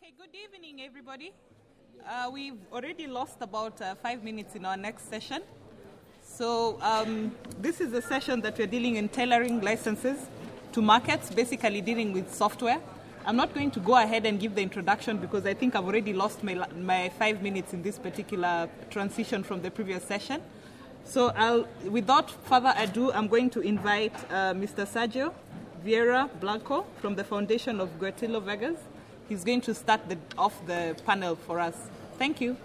Okay, good evening, everybody. We've already lost about 5 minutes in our next session. So this is a session that we're dealing in tailoring licenses to markets, basically dealing with software. I'm not going to go ahead and give the introduction because I think I've already lost my 5 minutes in this particular transition from the previous session. So without further ado, I'm going to invite Mr. Sergio Vieira Blanco from the Foundation of Guertillo Vegas. He's going to start off the panel for us. Thank you.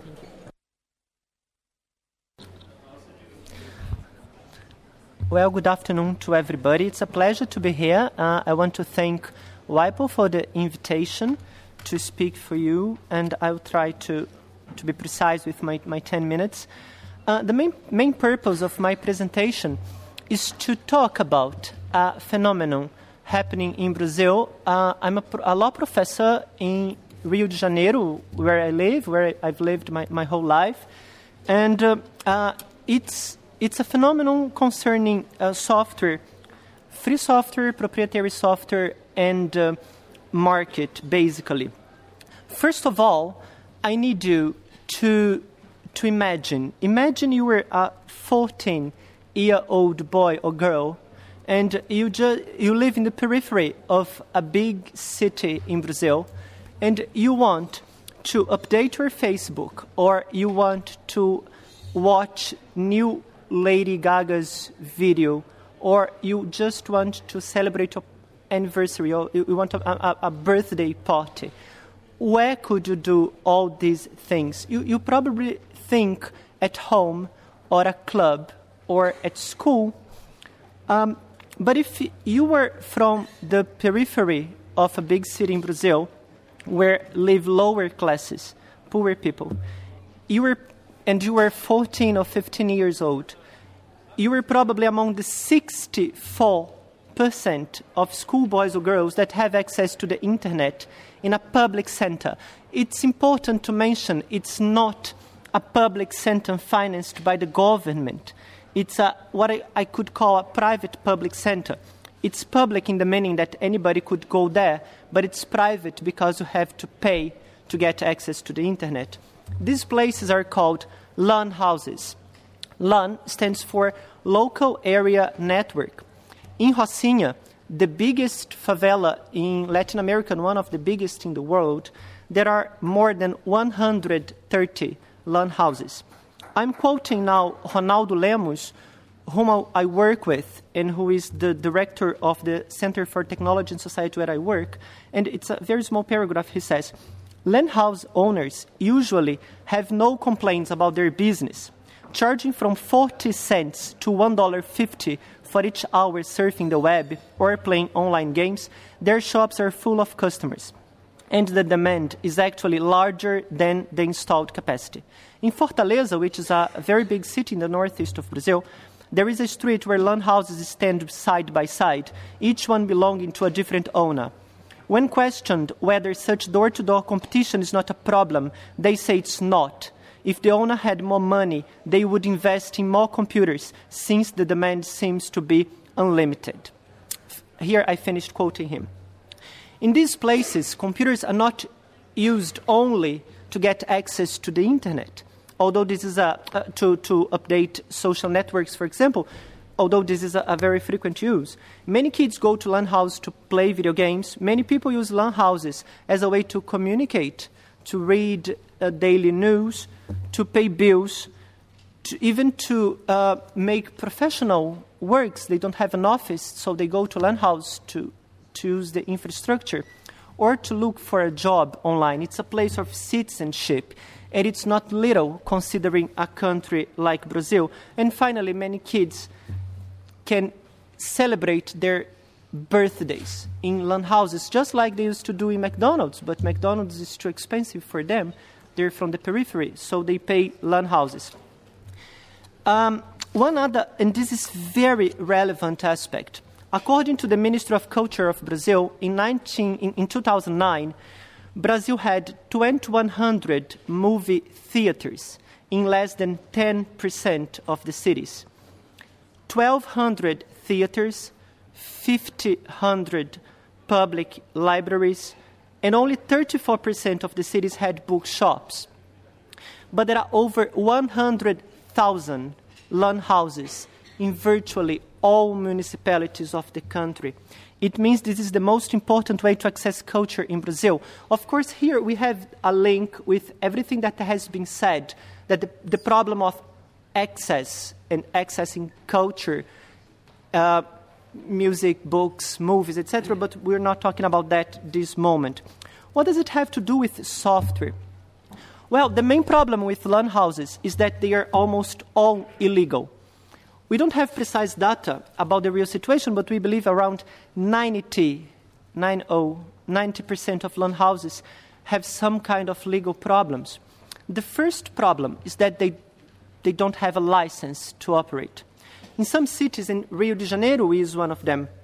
Well, good afternoon to everybody. It's a pleasure to be here. I want to thank WIPO for the invitation to speak for you, and I'll try to be precise with my 10 minutes. The main purpose of my presentation is to talk about a phenomenon happening in Brazil. I'm a law professor in Rio de Janeiro, where I live, where I've lived my whole life. And it's a phenomenon concerning software, free software, proprietary software, and market, basically. First of all, I need you to imagine. Imagine you were a 14-year-old boy or girl, and you live in the periphery of a big city in Brazil, and you want to update your Facebook, or you want to watch new Lady Gaga's video, or you just want to celebrate your anniversary, or you want a birthday party. Where could you do all these things? You probably think at home, or a club, or at school. But if you were from the periphery of a big city in Brazil, where live lower classes, poorer people, you were 14 or 15 years old, you were probably among the 64% of schoolboys or girls that have access to the internet in a public center. It's important to mention it's not a public center financed by the government. It's what I could call a private public center. It's public in the meaning that anybody could go there, but it's private because you have to pay to get access to the internet. These places are called LAN houses. LAN stands for Local Area Network. In Rocinha, the biggest favela in Latin America, and one of the biggest in the world, there are more than 130 LAN houses. I'm quoting now Ronaldo Lemos, whom I work with, and who is the director of the Center for Technology and Society where I work. And it's a very small paragraph. He says, LAN house owners usually have no complaints about their business. Charging from 40 cents to $1.50 for each hour surfing the web or playing online games, their shops are full of customers. And the demand is actually larger than the installed capacity. In Fortaleza, which is a very big city in the northeast of Brazil, there is a street where LAN houses stand side by side, each one belonging to a different owner. When questioned whether such door-to-door competition is not a problem, they say it's not. If the owner had more money, they would invest in more computers, since the demand seems to be unlimited. Here I finished quoting him. In these places, computers are not used only to get access to the internet, although this is to update social networks, for example, although this is a very frequent use. Many kids go to LAN houses to play video games. Many people use LAN houses as a way to communicate, to read daily news, to pay bills, even to make professional works. They don't have an office, so they go to LAN house to use the infrastructure, or to look for a job online. It's a place of citizenship, and it's not little considering a country like Brazil. And finally, many kids can celebrate their birthdays in LAN houses, just like they used to do in McDonald's, but McDonald's is too expensive for them. They're from the periphery, so they pay LAN houses. One other, and this is very relevant aspect, according to the Ministry of Culture of Brazil, in 2009, Brazil had 2,100 movie theaters in less than 10% of the cities. 1,200 theaters, 1,500 public libraries, and only 34% of the cities had bookshops. But there are over 100,000 LAN houses in virtually all municipalities of the country. It means this is the most important way to access culture in Brazil. Of course, here we have a link with everything that has been said, that the problem of access and accessing culture, music, books, movies, etc., but we're not talking about that this moment. What does it have to do with software? Well, the main problem with LAN houses is that they are almost all illegal. We don't have precise data about the real situation, but we believe around 90% of LAN houses have some kind of legal problems. The first problem is that they don't have a license to operate. In some cities, and Rio de Janeiro is one of them,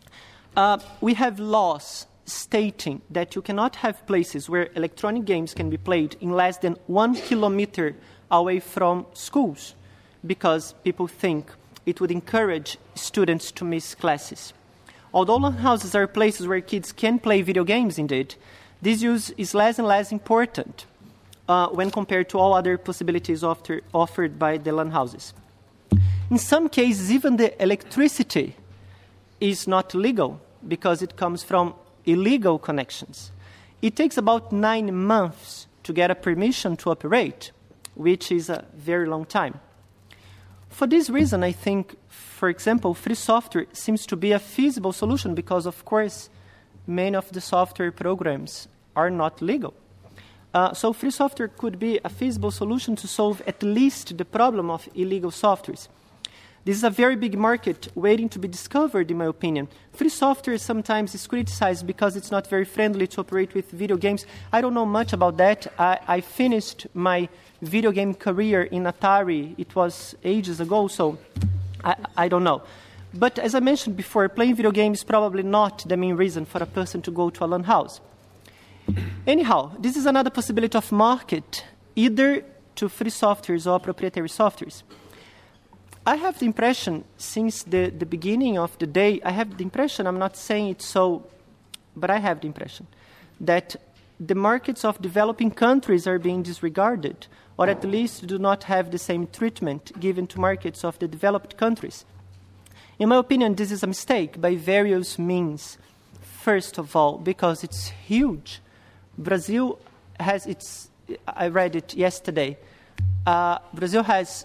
we have laws stating that you cannot have places where electronic games can be played in less than 1 kilometer away from schools, because people think it would encourage students to miss classes. Although LAN houses are places where kids can play video games indeed, this use is less and less important when compared to all other possibilities offered by the LAN houses. In some cases, even the electricity is not legal because it comes from illegal connections. It takes about 9 months to get a permission to operate, which is a very long time. For this reason, I think, for example, free software seems to be a feasible solution because, of course, many of the software programs are not legal. So free software could be a feasible solution to solve at least the problem of illegal softwares. This is a very big market waiting to be discovered, in my opinion. Free software sometimes is criticized because it's not very friendly to operate with video games. I don't know much about that. I finished my video game career in Atari. It was ages ago, so I don't know. But as I mentioned before, playing video games is probably not the main reason for a person to go to a LAN house. Anyhow, this is another possibility of market, either to free softwares or proprietary softwares. I have the impression, since the beginning of the day, I'm not saying it so, but I have the impression, that the markets of developing countries are being disregarded, or at least do not have the same treatment given to markets of the developed countries. In my opinion, this is a mistake by various means. First of all, because it's huge. Brazil has I read it yesterday, Brazil has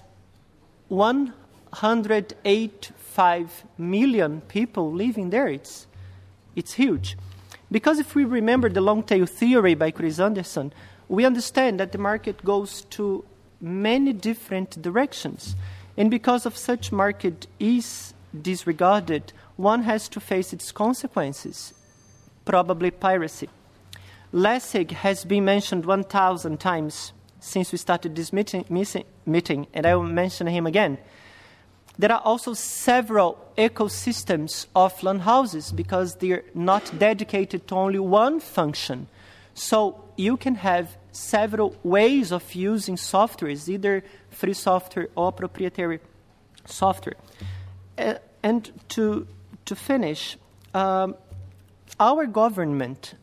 185 million people living there. It's huge. Because if we remember the long tail theory by Chris Anderson, we understand that the market goes to many different directions. And because of such market is disregarded, one has to face its consequences, probably piracy. Lessig has been mentioned 1,000 times since we started this meeting, and I will mention him again. There are also several ecosystems of LAN houses because they're not dedicated to only one function. So you can have several ways of using softwares, either free software or proprietary software. And to finish, our government,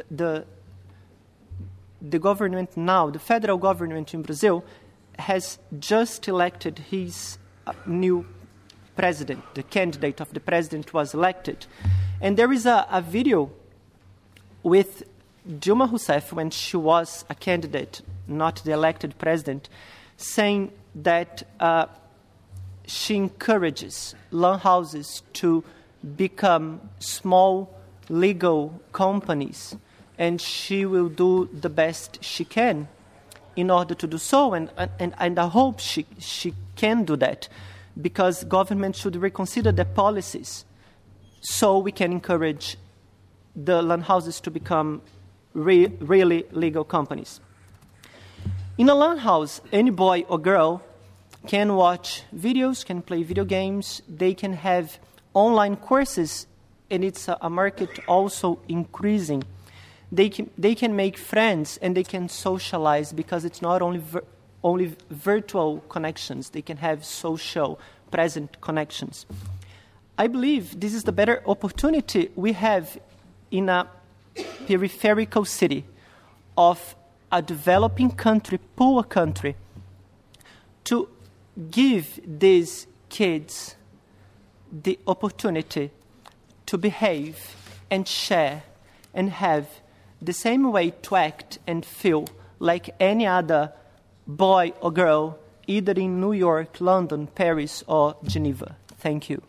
the government now, the federal government in Brazil, has just elected his new president. The candidate of the president was elected. And there is a video with Dilma Rousseff when she was a candidate, not the elected president, saying that she encourages LAN houses to become small legal companies, and she will do the best she can in order to do so, and I hope she can do that, because government should reconsider their policies so we can encourage the LAN houses to become really legal companies. In a LAN house, any boy or girl can watch videos, can play video games, they can have online courses, and it's a market also increasing. They can make friends and they can socialize because it's not only virtual connections. They can have social, present connections. I believe this is the better opportunity we have in a peripheral city of a developing country, poor country, to give these kids the opportunity to behave and share and have the same way to act and feel like any other boy or girl, either in New York, London, Paris, or Geneva. Thank you.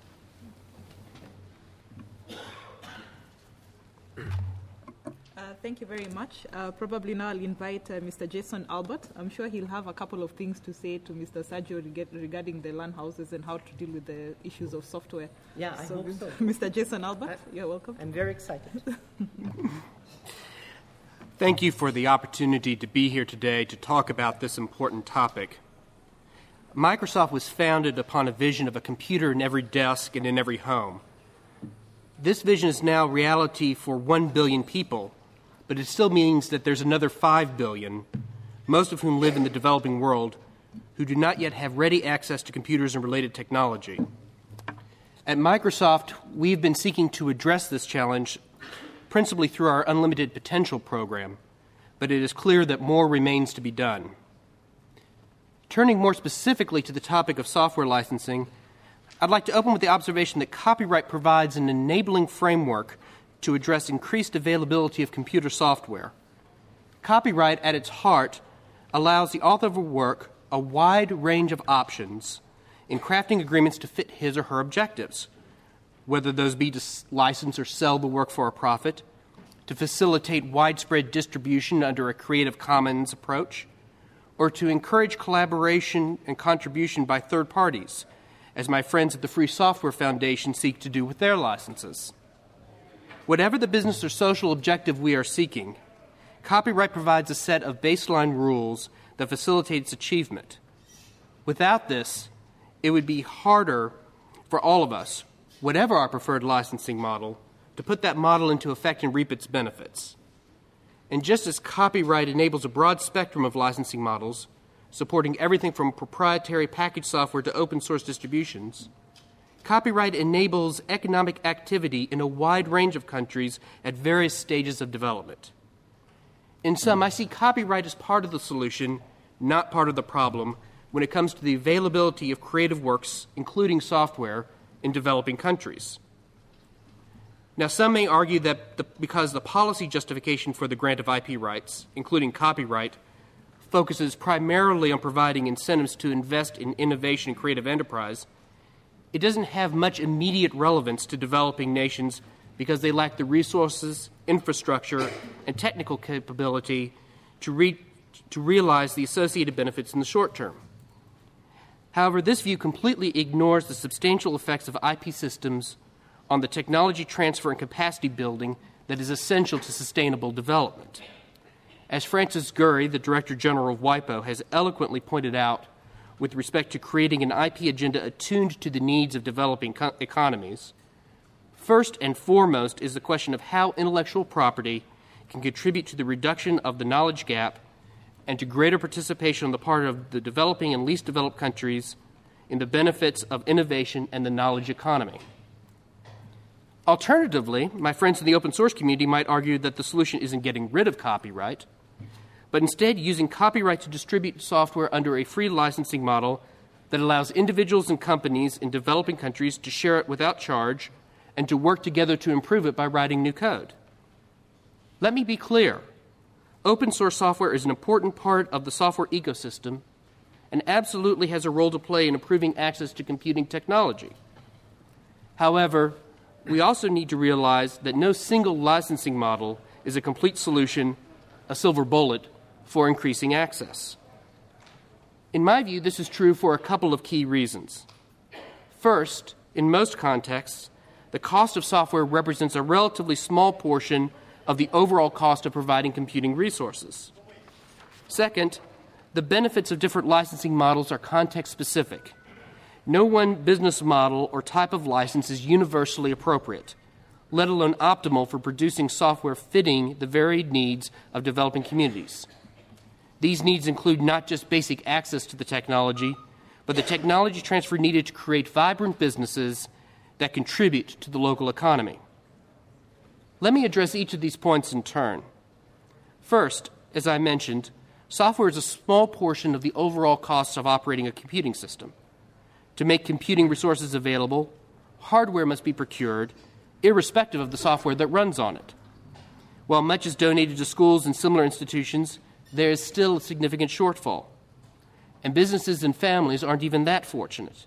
Thank you very much. Probably now I'll invite Mr. Jason Albert. I'm sure he'll have a couple of things to say to Mr. Sergio regarding the land houses and how to deal with the issues of software. Yeah, I hope so. Mr. Jason Albert, you're welcome. I'm very excited. Thank you for the opportunity to be here today to talk about this important topic. Microsoft was founded upon a vision of a computer in every desk and in every home. This vision is now reality for 1 billion people, but it still means that there's another 5 billion, most of whom live in the developing world, who do not yet have ready access to computers and related technology. At Microsoft, we've been seeking to address this challenge principally through our Unlimited Potential program, but it is clear that more remains to be done. Turning more specifically to the topic of software licensing, I'd like to open with the observation that copyright provides an enabling framework to address increased availability of computer software. Copyright, at its heart, allows the author of a work a wide range of options in crafting agreements to fit his or her objectives, whether those be to license or sell the work for a profit, to facilitate widespread distribution under a Creative Commons approach, or to encourage collaboration and contribution by third parties, as my friends at the Free Software Foundation seek to do with their licenses. Whatever the business or social objective we are seeking, copyright provides a set of baseline rules that facilitate its achievement. Without this, it would be harder for all of us, whatever our preferred licensing model, to put that model into effect and reap its benefits. And just as copyright enables a broad spectrum of licensing models, supporting everything from proprietary package software to open source distributions, copyright enables economic activity in a wide range of countries at various stages of development. In sum, I see copyright as part of the solution, not part of the problem, when it comes to the availability of creative works, including software, in developing countries. Now, some may argue that because the policy justification for the grant of IP rights, including copyright, focuses primarily on providing incentives to invest in innovation and creative enterprise, it doesn't have much immediate relevance to developing nations because they lack the resources, infrastructure, and technical capability to realize the associated benefits in the short term. However, this view completely ignores the substantial effects of IP systems on the technology transfer and capacity building that is essential to sustainable development. As Francis Gurry, the Director General of WIPO, has eloquently pointed out, with respect to creating an IP agenda attuned to the needs of developing economies, first and foremost is the question of how intellectual property can contribute to the reduction of the knowledge gap and to greater participation on the part of the developing and least developed countries in the benefits of innovation and the knowledge economy. Alternatively, my friends in the open source community might argue that the solution isn't getting rid of copyright, but instead using copyright to distribute software under a free licensing model that allows individuals and companies in developing countries to share it without charge and to work together to improve it by writing new code. Let me be clear. Open source software is an important part of the software ecosystem and absolutely has a role to play in improving access to computing technology. However, we also need to realize that no single licensing model is a complete solution, a silver bullet, for increasing access. In my view, this is true for a couple of key reasons. First, in most contexts, the cost of software represents a relatively small portion of the overall cost of providing computing resources. Second, the benefits of different licensing models are context-specific. No one business model or type of license is universally appropriate, let alone optimal for producing software fitting the varied needs of developing communities. These needs include not just basic access to the technology, but the technology transfer needed to create vibrant businesses that contribute to the local economy. Let me address each of these points in turn. First, as I mentioned, software is a small portion of the overall cost of operating a computing system. To make computing resources available, hardware must be procured, irrespective of the software that runs on it. While much is donated to schools and similar institutions, there is still a significant shortfall. And businesses and families aren't even that fortunate.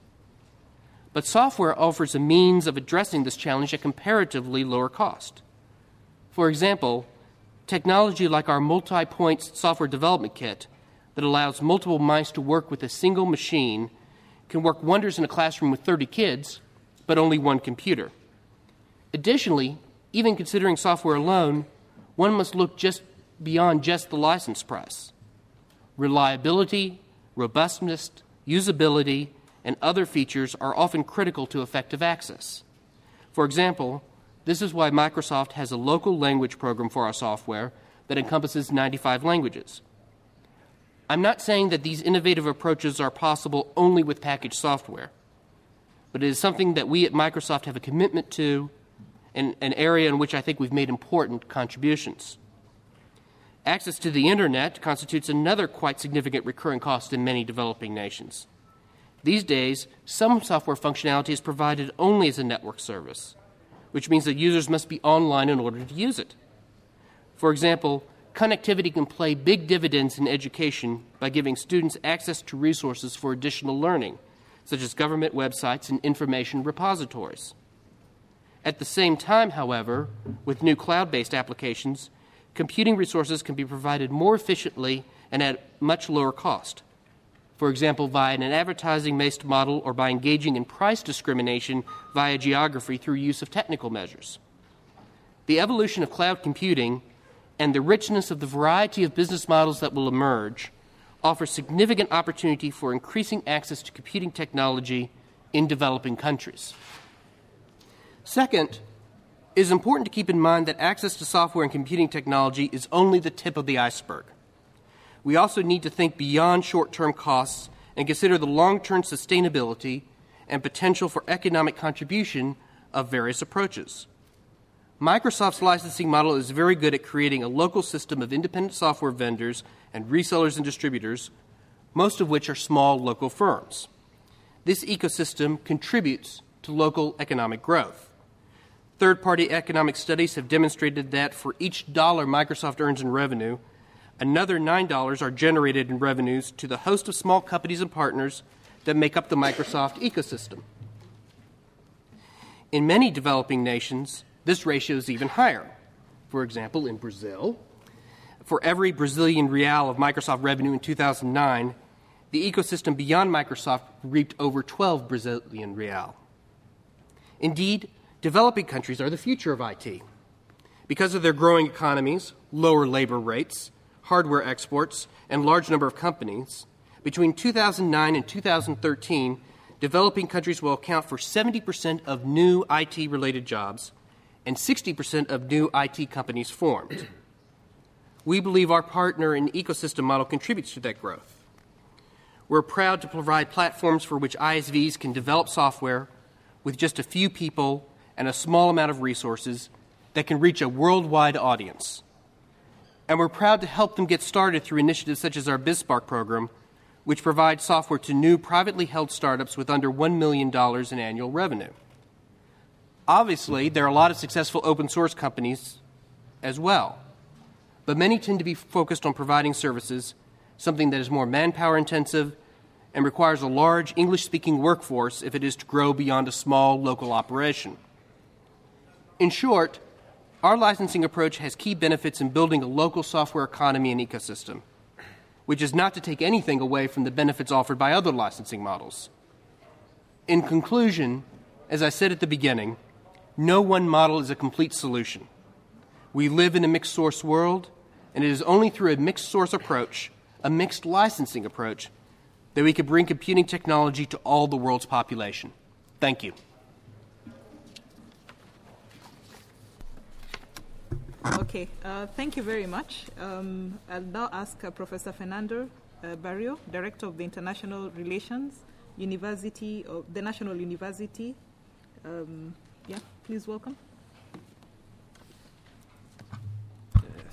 But software offers a means of addressing this challenge at comparatively lower cost. For example, technology like our multi-point software development kit that allows multiple mice to work with a single machine can work wonders in a classroom with 30 kids, but only one computer. Additionally, even considering software alone, one must look just beyond just the license price. Reliability, robustness, usability, and other features are often critical to effective access. For example, this is why Microsoft has a local language program for our software that encompasses 95 languages. I'm not saying that these innovative approaches are possible only with packaged software, but it is something that we at Microsoft have a commitment to and an area in which I think we've made important contributions. Access to the Internet constitutes another quite significant recurring cost in many developing nations. These days, some software functionality is provided only as a network service, which means that users must be online in order to use it. For example, connectivity can pay big dividends in education by giving students access to resources for additional learning, such as government websites and information repositories. At the same time, however, with new cloud-based applications, computing resources can be provided more efficiently and at much lower cost. For example, via an advertising-based model or by engaging in price discrimination via geography through use of technical measures. The evolution of cloud computing and the richness of the variety of business models that will emerge offer significant opportunity for increasing access to computing technology in developing countries. Second, it is important to keep in mind that access to software and computing technology is only the tip of the iceberg. We also need to think beyond short-term costs and consider the long-term sustainability and potential for economic contribution of various approaches. Microsoft's licensing model is very good at creating a local system of independent software vendors and resellers and distributors, most of which are small local firms. This ecosystem contributes to local economic growth. Third-party economic studies have demonstrated that for each dollar Microsoft earns in revenue, another $9 are generated in revenues to the host of small companies and partners that make up the Microsoft ecosystem. In many developing nations, this ratio is even higher. For example, in Brazil, for every Brazilian real of Microsoft revenue in 2009, the ecosystem beyond Microsoft reaped over 12 Brazilian real. Indeed, developing countries are the future of IT. Because of their growing economies, lower labor rates, hardware exports, and large number of companies, between 2009 and 2013, developing countries will account for 70% of new IT-related jobs and 60% of new IT companies formed. We believe our partner and ecosystem model contributes to that growth. We're proud to provide platforms for which ISVs can develop software with just a few people and a small amount of resources that can reach a worldwide audience. And we're proud to help them get started through initiatives such as our BizSpark program, which provides software to new privately held startups with under $1 million in annual revenue. Obviously, there are a lot of successful open source companies as well, but many tend to be focused on providing services, something that is more manpower intensive and requires a large English-speaking workforce if it is to grow beyond a small local operation. In short, our licensing approach has key benefits in building a local software economy and ecosystem, which is not to take anything away from the benefits offered by other licensing models. In conclusion, as I said at the beginning, no one model is a complete solution. We live in a mixed source world, and it is only through a mixed source approach, a mixed licensing approach, that we can bring computing technology to all the world's population. Thank you. Okay, thank you very much. I'll now ask Professor Fernando Barrio, Director of the International Relations University, of the National University. Please welcome.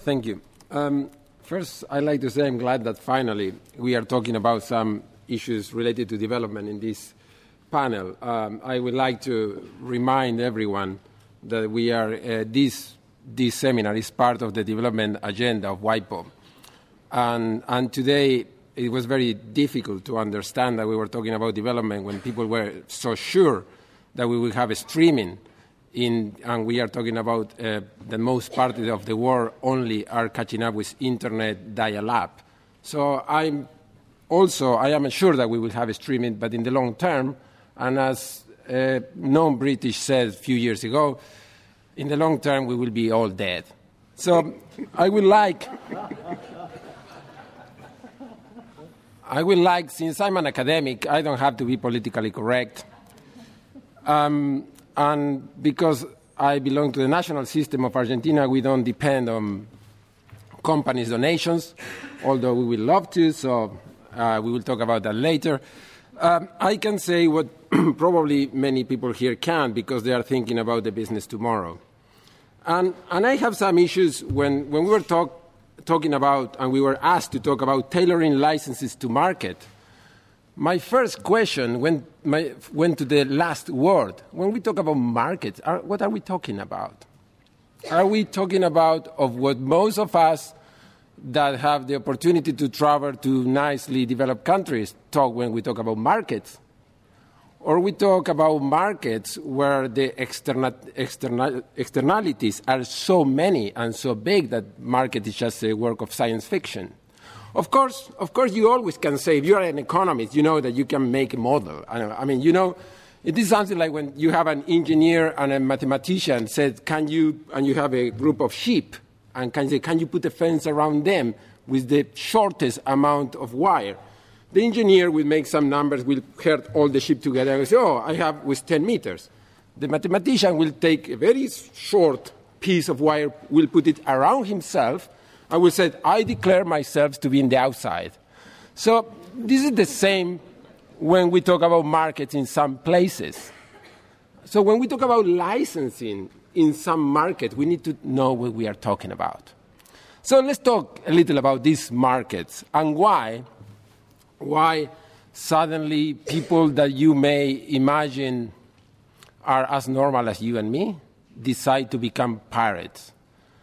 Thank you. First, I'd like to say I'm glad that finally we are talking about some issues related to development in this panel. I would like to remind everyone that we are this seminar is part of the development agenda of WIPO. And today it was very difficult to understand that we were talking about development when people were so sure that we would have a streaming and we are talking about the most part of the world only are catching up with internet dial-up. So I am sure that we will have a streaming, but in the long term, and as non-British said a few years ago, in the long term we will be all dead. So I would like, since I'm an academic, I don't have to be politically correct. And because I belong to the national system of Argentina, we don't depend on companies' donations, although we will love to, so we will talk about that later. I can say what probably many people here can because they are thinking about the business tomorrow. And I have some issues when we were talking about, and we were asked to talk about tailoring licenses to market. My first question went to the last word. When we talk about markets, what are we talking about? Are we talking about of what most of us that have the opportunity to travel to nicely developed countries talk when we talk about markets? Or we talk about markets where the externalities are so many and so big that market is just a work of science fiction? Of course, you always can say, if you are an economist, you know that you can make a model. I mean, you know, it is something like when you have an engineer and a mathematician said, and you have a group of sheep, and can you put a fence around them with the shortest amount of wire? The engineer will make some numbers, will herd all the sheep together, and say, I have with 10 meters. The mathematician will take a very short piece of wire, will put it around himself, I will say, I declare myself to be in the outside. So this is the same when we talk about markets in some places. So when we talk about licensing in some market, we need to know what we are talking about. So let's talk a little about these markets and why suddenly people that you may imagine are as normal as you and me decide to become pirates.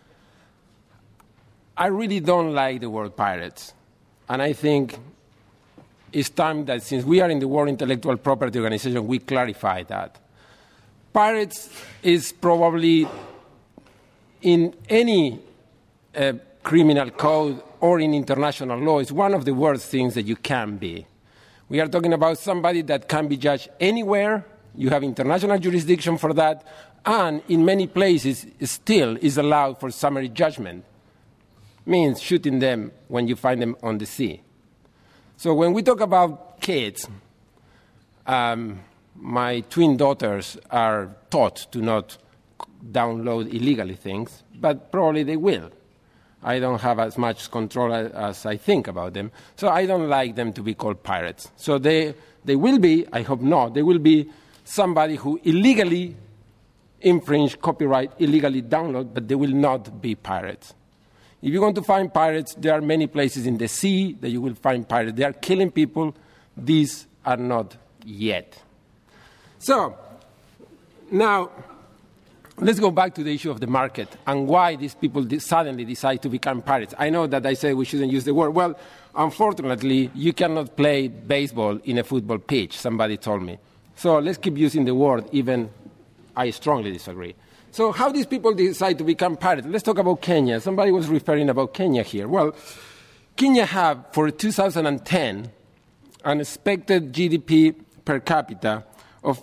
I really don't like the word pirates, and I think it's time that since we are in the World Intellectual Property Organization, we clarify that. Pirates is probably in any criminal code or in international law is one of the worst things that you can be. We are talking about somebody that can be judged anywhere, you have international jurisdiction for that, and in many places still is allowed for summary judgment. Means shooting them when you find them on the sea. So when we talk about kids, my twin daughters are taught to not download illegally things, but probably they will. I don't have as much control as I think about them, so I don't like them to be called pirates. So they will be, I hope not, they will be somebody who illegally infringe copyright, illegally download, but they will not be pirates. If you're going to find pirates, there are many places in the sea that you will find pirates. They are killing people. These are not yet. So now let's go back to the issue of the market and why these people suddenly decide to become pirates. I know that I say we shouldn't use the word. Well, unfortunately, you cannot play baseball in a football pitch, somebody told me. So let's keep using the word, even I strongly disagree. So how these people decide to become pirates? Let's talk about Kenya. Somebody was referring about Kenya here. Well, Kenya have, for 2010, an expected GDP per capita of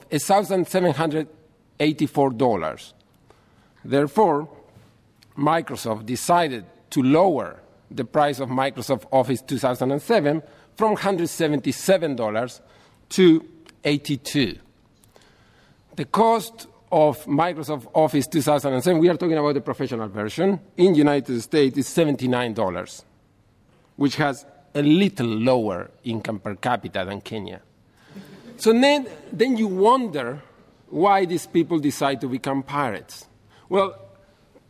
$1,784. Therefore, Microsoft decided to lower the price of Microsoft Office 2007 from $177 to $82. The cost of Microsoft Office 2007, we are talking about the professional version, in the United States is $79, which has a little lower income per capita than Kenya. So then you wonder why these people decide to become pirates. Well,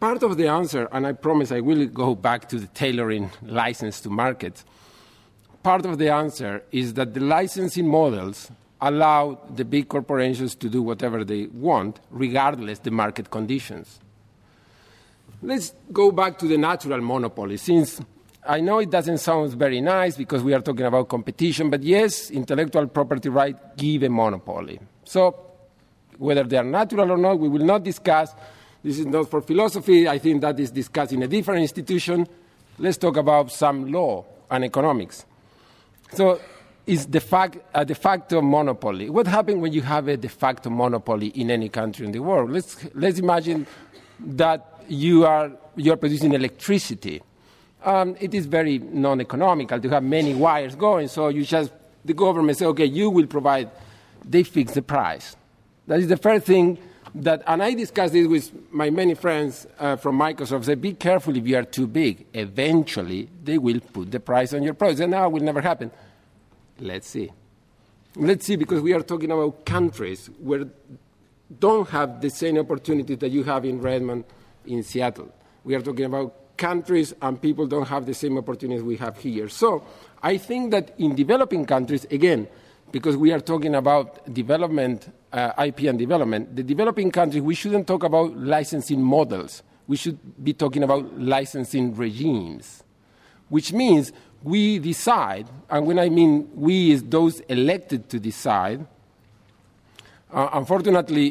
part of the answer, and I promise I will go back to the tailoring license to markets, part of the answer is that the licensing models allow the big corporations to do whatever they want, regardless the market conditions. Let's go back to the natural monopoly, since I know it doesn't sound very nice because we are talking about competition, but yes, intellectual property rights give a monopoly. So whether they are natural or not, we will not discuss. This is not for philosophy. I think that is discussed in a different institution. Let's talk about some law and economics. So is a de facto monopoly. What happens when you have a de facto monopoly in any country in the world? Let's imagine that you are producing electricity. It is very non-economical to have many wires going, so the government says, okay, you will provide, they fix the price. That is the first thing and I discussed this with my many friends from Microsoft, say, be careful if you are too big. Eventually, they will put the price on your product. And now it will never happen. Let's see. Let's see, because we are talking about countries where don't have the same opportunities that you have in Redmond, in Seattle. We are talking about countries and people don't have the same opportunities we have here. So I think that in developing countries, again, because we are talking about development, IP and development, the developing countries, we shouldn't talk about licensing models. We should be talking about licensing regimes, which means we decide, and when I mean we is those elected to decide. Unfortunately,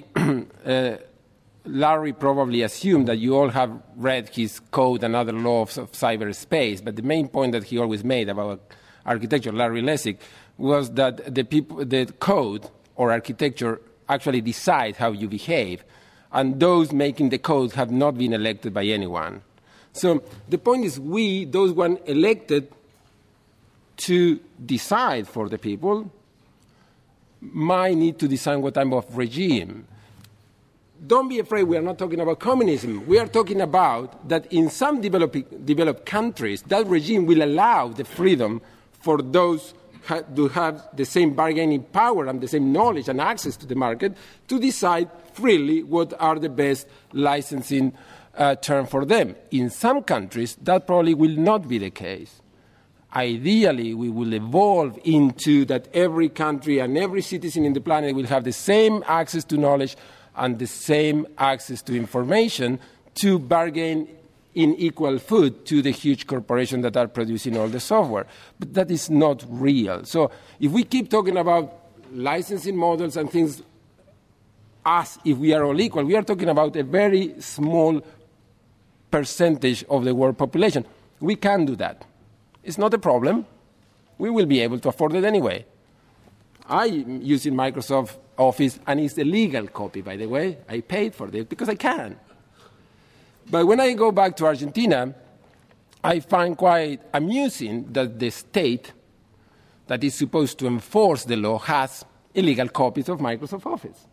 Larry probably assumed that you all have read his Code and Other Laws of Cyberspace, but the main point that he always made about architecture, Larry Lessig, was that the code or architecture actually decide how you behave, and those making the code have not been elected by anyone. So the point is those one elected to decide for the people, might need to design what type of regime. Don't be afraid, we are not talking about communism. We are talking about that in some developed countries, that regime will allow the freedom for those to have the same bargaining power and the same knowledge and access to the market to decide freely what are the best licensing terms for them. In some countries, that probably will not be the case. Ideally, we will evolve into that every country and every citizen in the planet will have the same access to knowledge and the same access to information to bargain in equal food to the huge corporations that are producing all the software. But that is not real. So if we keep talking about licensing models and things as if we are all equal, we are talking about a very small percentage of the world population. We can do that. It's not a problem. We will be able to afford it anyway. I'm using Microsoft Office, and it's a legal copy, by the way. I paid for this because I can. But when I go back to Argentina, I find quite amusing that the state that is supposed to enforce the law has illegal copies of Microsoft Office.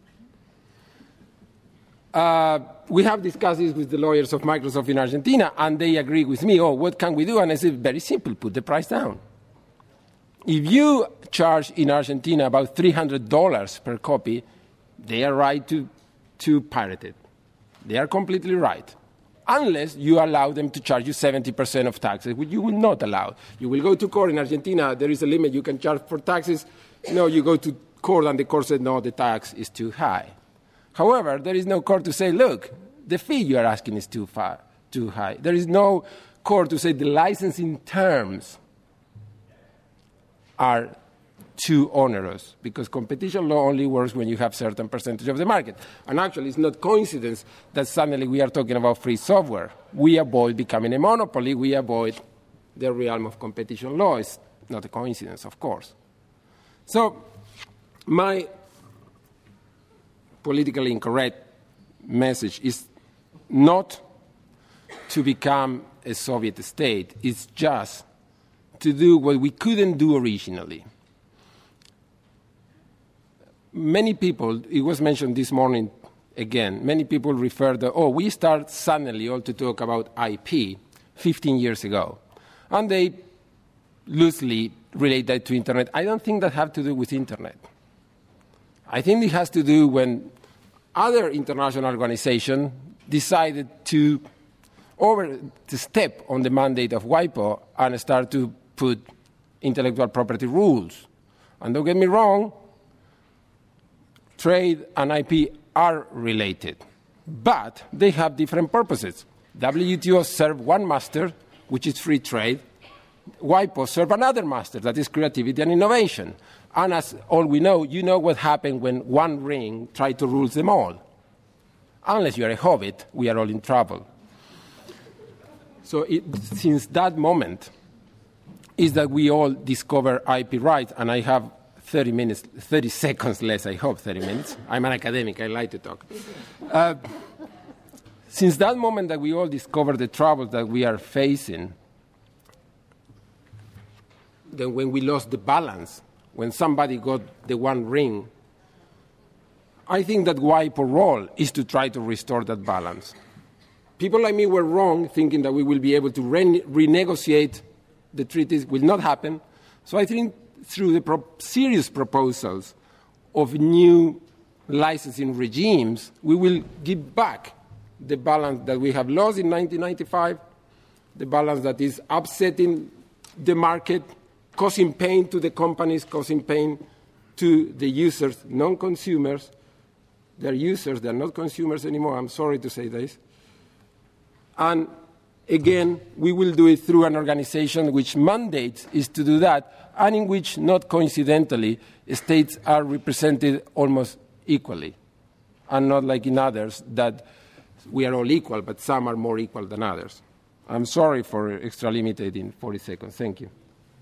We have discussed this with the lawyers of Microsoft in Argentina, and they agree with me, what can we do? And I said, very simple, put the price down. If you charge in Argentina about $300 per copy, they are right to pirate it. They are completely right. Unless you allow them to charge you 70% of taxes, which you will not allow. You will go to court in Argentina, there is a limit you can charge for taxes. No, you go to court and the court said, no, the tax is too high. However, there is no court to say, look, the fee you are asking is too high. There is no court to say the licensing terms are too onerous, because competition law only works when you have certain percentage of the market. And actually, it's not coincidence that suddenly we are talking about free software. We avoid becoming a monopoly. We avoid the realm of competition law. It's not a coincidence, of course. So my politically incorrect message is not to become a Soviet state. It's just to do what we couldn't do originally. Many people, it was mentioned this morning again, many people refer to, we start suddenly all to talk about IP 15 years ago. And they loosely relate that to Internet. I don't think that has to do with Internet. I think it has to do when other international organizations decided to overstep on the mandate of WIPO and start to put intellectual property rules. And don't get me wrong, trade and IP are related, but they have different purposes. WTO serves one master, which is free trade. WIPO serves another master, that is creativity and innovation. And as all we know, you know what happened when one ring tried to rule them all. Unless you are a hobbit, we are all in trouble. So since that moment is that we all discover IP rights, and I have 30 seconds less, I hope 30 minutes. I'm an academic, I like to talk. Since that moment that we all discover the troubles that we are facing, then when we lost the balance, when somebody got the one ring, I think that WIPO role is to try to restore that balance. People like me were wrong thinking that we will be able to renegotiate the treaties. Will not happen. So I think through the serious proposals of new licensing regimes, we will give back the balance that we have lost in 1995, the balance that is upsetting the market, causing pain to the companies, causing pain to the users, non-consumers. They're users, they're not consumers anymore. I'm sorry to say this. And again, we will do it through an organization which mandates is to do that, and in which, not coincidentally, states are represented almost equally, and not like in others that we are all equal, but some are more equal than others. I'm sorry for extra-limited in 40 seconds. Thank you.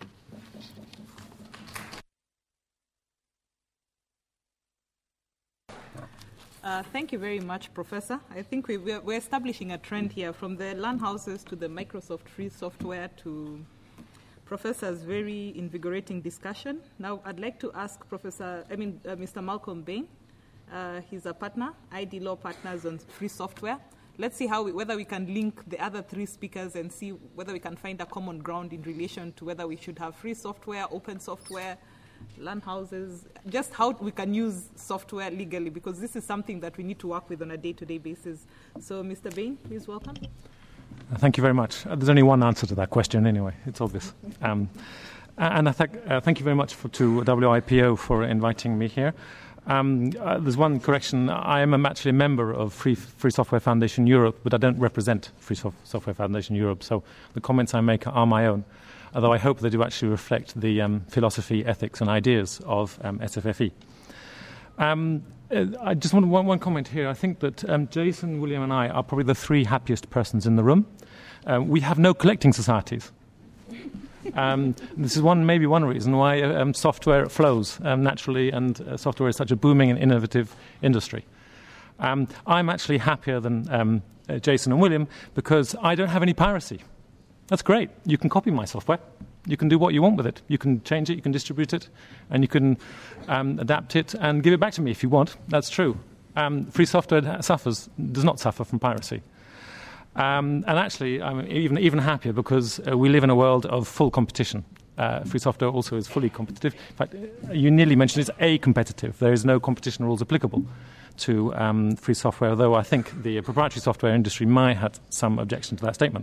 Thank you very much, Professor. I think we're establishing a trend here from the LAN houses to the Microsoft free software to Professor's very invigorating discussion. Now, I'd like to ask Mr. Malcolm Bain. He's a partner, ID Law Partners on free software. Let's see whether we can link the other three speakers and see whether we can find a common ground in relation to whether we should have free software, open software, LAN houses, just how we can use software legally, because this is something that we need to work with on a day-to-day basis. So, Mr. Bain, please welcome. Thank you very much. There's only one answer to that question anyway. It's obvious. And I thank you very much to WIPO for inviting me here. There's one correction. I am actually a member of Free Software Foundation Europe, but I don't represent Free Software Foundation Europe, so the comments I make are my own, although I hope they do actually reflect the philosophy, ethics, and ideas of SFFE. I just want one comment here. I think that Jason, William, and I are probably the three happiest persons in the room. We have no collecting societies. This is maybe one reason why software flows naturally, and software is such a booming and innovative industry. I'm actually happier than Jason and William because I don't have any piracy. That's great. You can copy my software. You can do what you want with it. You can change it, you can distribute it, and you can adapt it and give it back to me if you want. That's true. Free software does not suffer from piracy. And actually, I'm even happier because we live in a world of full competition. Free software also is fully competitive. In fact, you nearly mentioned it's a-competitive. There is no competition rules applicable to free software, although I think the proprietary software industry might have some objection to that statement.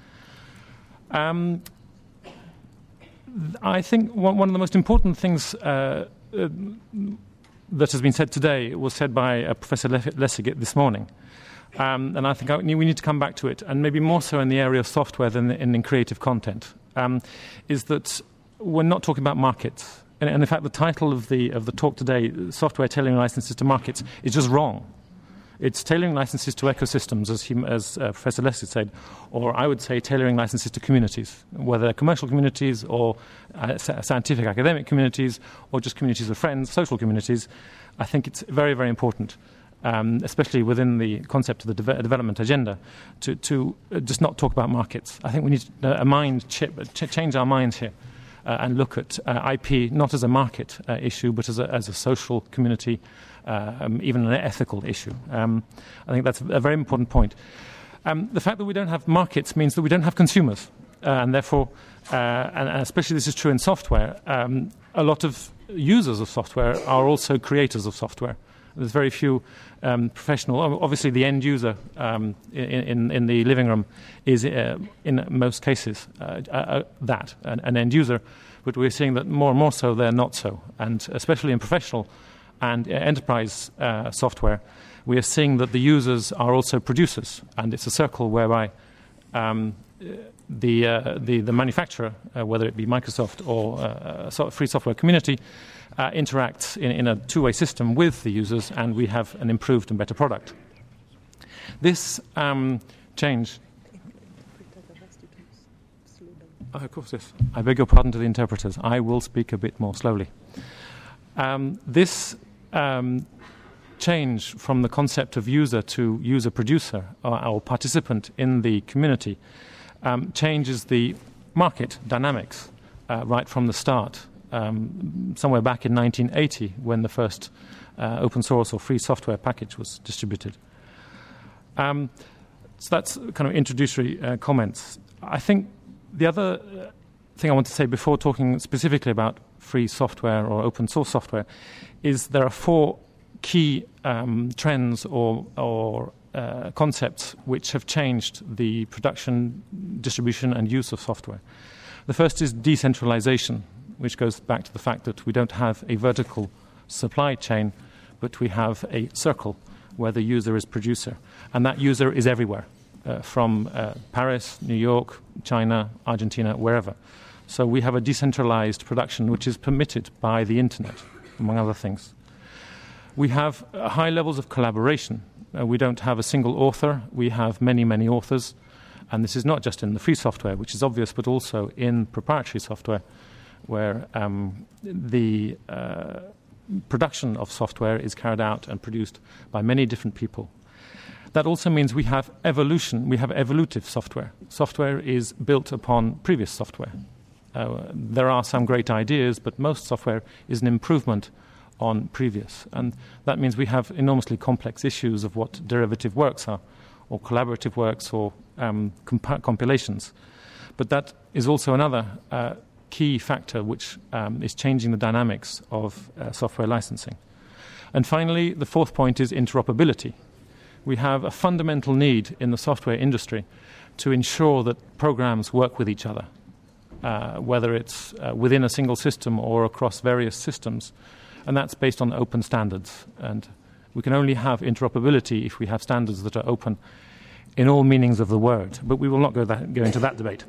I think one of the most important things that has been said today was said by Professor Lessig this morning. And I think we need to come back to it, and maybe more so in the area of software than in creative content, is that we're not talking about markets. And in fact, the title of the talk today, Software Tailoring Licenses to Markets, is just wrong. It's tailoring licenses to ecosystems, as Professor Lessig said, or I would say tailoring licenses to communities, whether they're commercial communities or scientific academic communities or just communities of friends, social communities. I think it's very, very important, especially within the concept of the development agenda, to just not talk about markets. I think we need change our minds here and look at IP not as a market issue, but as a social community, even an ethical issue. I think that's a very important point. The fact that we don't have markets means that we don't have consumers, and therefore, and especially this is true in software, a lot of users of software are also creators of software. There's very few professional. Obviously, the end user in the living room is, in most cases, an end user. But we're seeing that more and more so they're not so. And especially in professional and enterprise software, we are seeing that the users are also producers. And it's a circle whereby the manufacturer, whether it be Microsoft or free software community, interacts in a two-way system with the users, and we have an improved and better product. This change... of course, yes. I beg your pardon to the interpreters. I will speak a bit more slowly. This change from the concept of user to user-producer or participant in the community changes the market dynamics right from the start, somewhere back in 1980 when the first open source or free software package was distributed. So that's kind of introductory comments. I think the other thing I want to say before talking specifically about free software or open source software is there are four key trends or concepts which have changed the production, distribution, and use of software. The first is decentralization, which goes back to the fact that we don't have a vertical supply chain, but we have a circle where the user is producer. And that user is everywhere, from Paris, New York, China, Argentina, wherever. So we have a decentralized production which is permitted by the internet, among other things. We have high levels of collaboration. We don't have a single author. We have many, many authors. And this is not just in the free software, which is obvious, but also in proprietary software, where the production of software is carried out and produced by many different people. That also means we have evolution. We have evolutive software. Software is built upon previous software. There are some great ideas, but most software is an improvement on previous. And that means we have enormously complex issues of what derivative works are, or collaborative works, or compilations. But that is also another key factor which is changing the dynamics of software licensing. And finally, the fourth point is interoperability. We have a fundamental need in the software industry to ensure that programs work with each other, whether it's within a single system or across various systems. And that's based on open standards. And we can only have interoperability if we have standards that are open in all meanings of the word. But we will not go into that debate.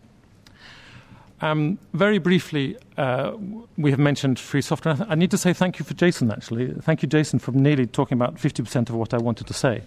Very briefly, we have mentioned free software. I need to say thank you for Jason, actually. Thank you, Jason, for nearly talking about 50% of what I wanted to say.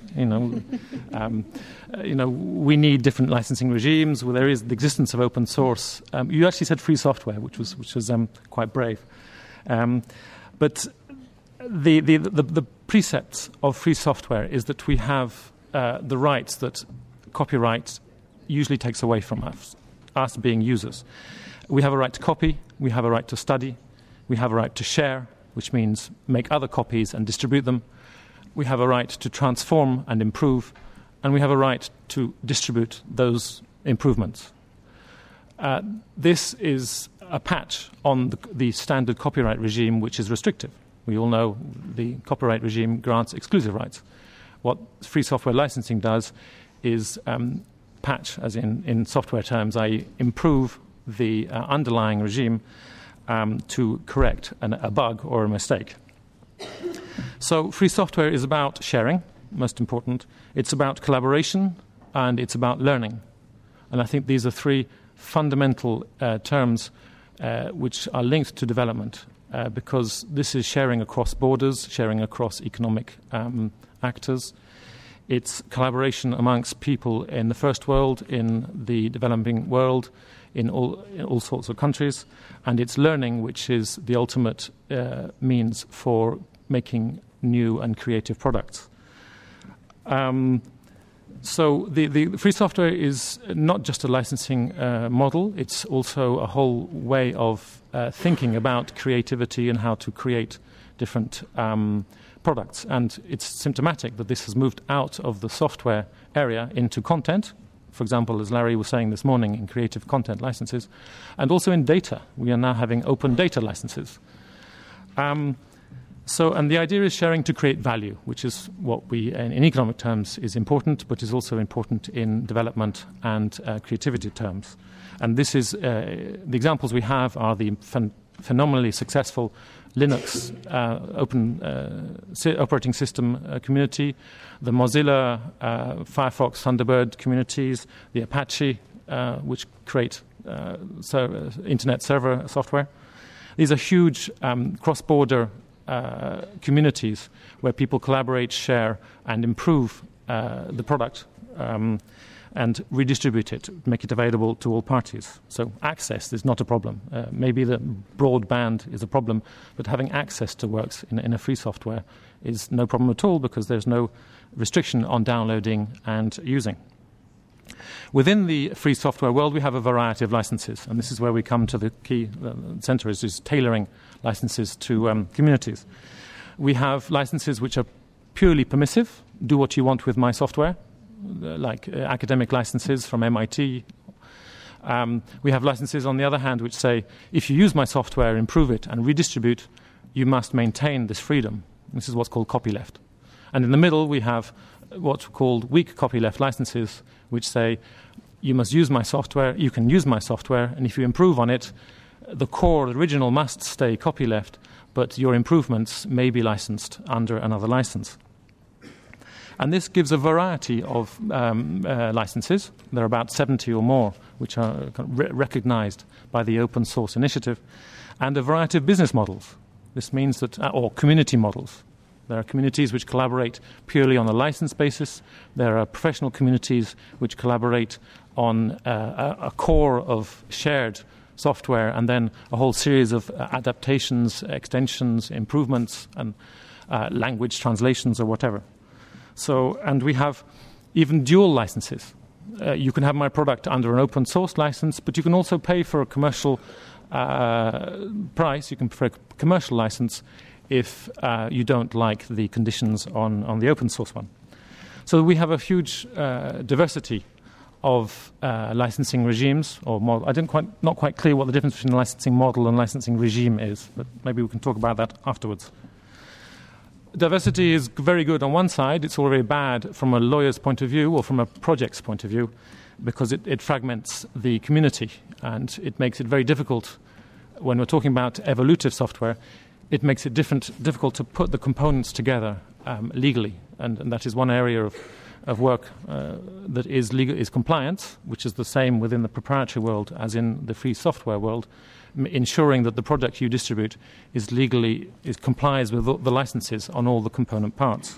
We need different licensing regimes. Well, there is the existence of open source. You actually said free software, which was quite brave. But the precepts of free software is that we have the rights that copyright usually takes away from us being users. We have a right to copy, we have a right to study, we have a right to share, which means make other copies and distribute them. We have a right to transform and improve, and we have a right to distribute those improvements. This is a patch on the standard copyright regime, which is restrictive. We all know the copyright regime grants exclusive rights. What free software licensing does is patch, as in software terms, i.e. improve the underlying regime to correct a bug or a mistake. So free software is about sharing, most important. It's about collaboration, and it's about learning. And I think these are three fundamental terms which are linked to development, because this is sharing across borders, sharing across economic actors. It's collaboration amongst people in the first world, in the developing world, in all sorts of countries, and it's learning, which is the ultimate means for making new and creative products. So the free software is not just a licensing model, it's also a whole way of thinking about creativity and how to create different products. And it's symptomatic that this has moved out of the software area into content, for example, as Larry was saying this morning, in creative content licenses, and also in data. We are now having open data licenses. So, and the idea is sharing to create value, which is what we, in economic terms, is important, but is also important in development and creativity terms. And this is, the examples we have are the phenomenally successful Linux open operating system community, the Mozilla, Firefox, Thunderbird communities, the Apache, which create internet server software. These are huge cross-border communities where people collaborate, share, and improve the product and redistribute it, make it available to all parties. So access is not a problem. Maybe the broadband is a problem, but having access to works in a free software is no problem at all because there's no restriction on downloading and using. Within the free software world, we have a variety of licenses, and this is where we come to the key center is tailoring licenses to communities. We have licenses which are purely permissive, do what you want with my software, like academic licenses from MIT. We have licenses, on the other hand, which say, if you use my software, improve it, and redistribute, you must maintain this freedom. This is what's called copyleft. And in the middle, we have what's called weak copyleft licenses, which say, you must use my software, you can use my software, and if you improve on it, the core original must stay copyleft, but your improvements may be licensed under another license. And this gives a variety of licenses. There are about 70 or more which are recognized by the Open Source Initiative, and a variety of business models. This means that, or community models. There are communities which collaborate purely on a license basis. There are professional communities which collaborate on a core of shared software and then a whole series of adaptations, extensions, improvements, and language translations or whatever. So, and we have even dual licenses. You can have my product under an open source license, but you can also pay for a commercial price. You can pay for a commercial license if you don't like the conditions on the open source one. So we have a huge diversity of licensing regimes or model. Not quite clear what the difference between licensing model and licensing regime is, but maybe we can talk about that afterwards. Diversity is very good on one side. It's already bad from a lawyer's point of view or from a project's point of view because it fragments the community and it makes it very difficult when we're talking about evolutive software. It makes it difficult to put the components together legally, and that is one area of work that is legal, is compliance, which is the same within the proprietary world as in the free software world, ensuring that the product you distribute complies with the licenses on all the component parts.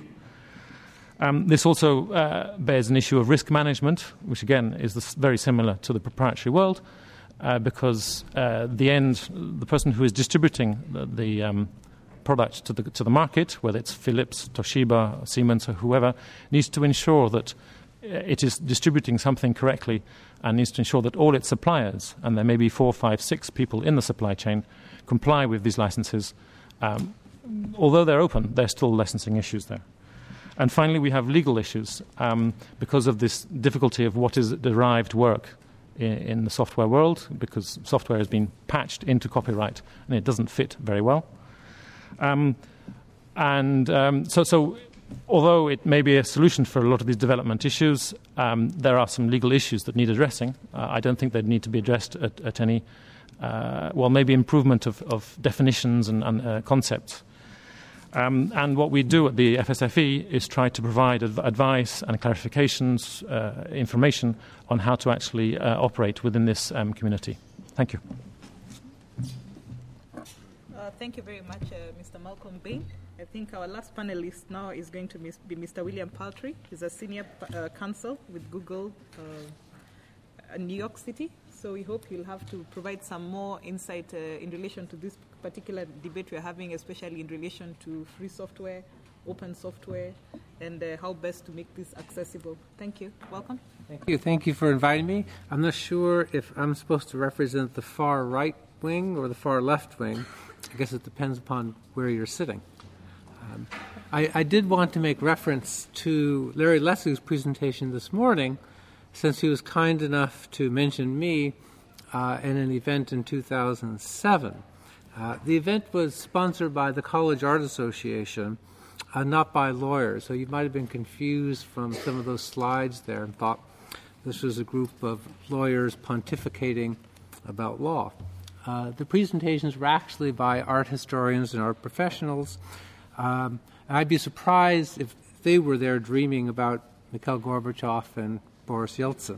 This also bears an issue of risk management, which again is very similar to the proprietary world. Because the person who is distributing the product to the market, whether it's Philips, Toshiba, Siemens, or whoever, needs to ensure that it is distributing something correctly and needs to ensure that all its suppliers, and there may be 4, 5, 6 people in the supply chain, comply with these licenses. Although they're open, there are still licensing issues there. And finally, we have legal issues because of this difficulty of what is derived work in the software world, because software has been patched into copyright and it doesn't fit very well. So although it may be a solution for a lot of these development issues, there are some legal issues that need addressing. I don't think they need to be addressed at any, maybe improvement of definitions and concepts. And what we do at the FSFE is try to provide advice and clarifications, information on how to actually operate within this community. Thank you. Thank you very much, Mr. Malcolm Bain. I think our last panelist now is going to be Mr. William Paltry. He's a senior counsel with Google in New York City. So we hope he'll have to provide some more insight in relation to this particular debate we're having, especially in relation to free software, open software, and how best to make this accessible. Thank you. Welcome. Thank you. Thank you for inviting me. I'm not sure if I'm supposed to represent the far right wing or the far left wing. I guess it depends upon where you're sitting. I did want to make reference to Larry Lessig's presentation this morning, since he was kind enough to mention me in an event in 2007. The event was sponsored by the College Art Association, not by lawyers. So you might have been confused from some of those slides there and thought this was a group of lawyers pontificating about law. The presentations were actually by art historians and art professionals. I'd be surprised if they were there dreaming about Mikhail Gorbachev and Boris Yeltsin.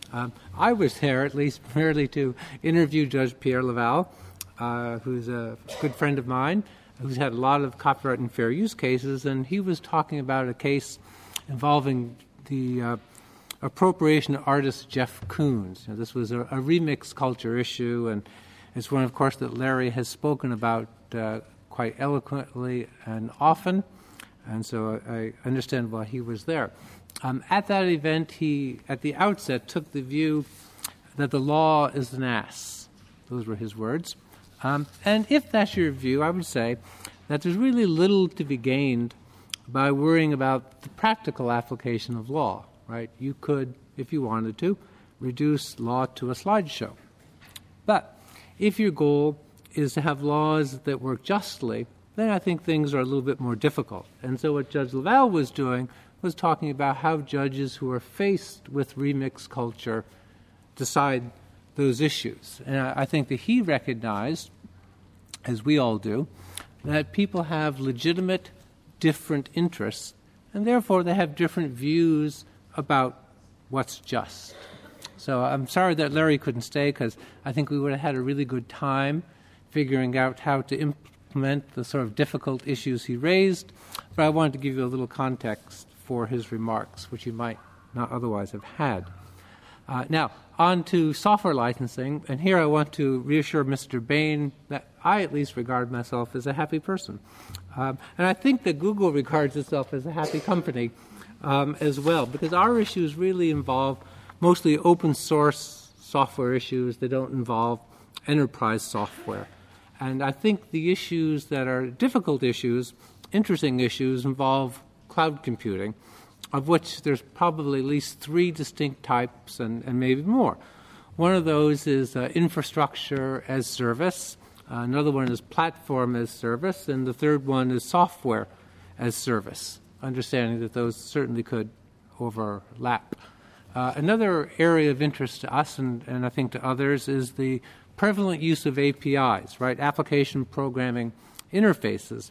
I was there, at least, merely to interview Judge Pierre Laval, who's a good friend of mine, who's had a lot of copyright and fair use cases, and he was talking about a case involving the appropriation artist Jeff Koons. This was a remix culture issue, and it's one, of course, that Larry has spoken about quite eloquently and often, and so I understand why he was there. At that event, he, at the outset, took the view that the law is an ass. Those were his words. And if that's your view, I would say that there's really little to be gained by worrying about the practical application of law, right? You could, if you wanted to, reduce law to a slideshow. But if your goal is to have laws that work justly, then I think things are a little bit more difficult. And so what Judge Laval was doing was talking about how judges who are faced with remix culture decide those issues. And I think that he recognized, as we all do, that people have legitimate, different interests, and therefore they have different views about what's just. So I'm sorry that Larry couldn't stay, because I think we would have had a really good time figuring out how to implement the sort of difficult issues he raised, but I wanted to give you a little context for his remarks, which you might not otherwise have had. Now, on to software licensing, and here I want to reassure Mr. Bain that I at least regard myself as a happy person. And I think that Google regards itself as a happy company as well, because our issues really involve mostly open source software issues. They don't involve enterprise software. And I think the issues that are difficult issues, interesting issues, involve cloud computing, of which there's probably at least 3 distinct types and maybe more. One of those is infrastructure as service. Another one is platform as service. And the third one is software as service, understanding that those certainly could overlap. Another area of interest to us and I think to others is the prevalent use of APIs, right? Application programming interfaces.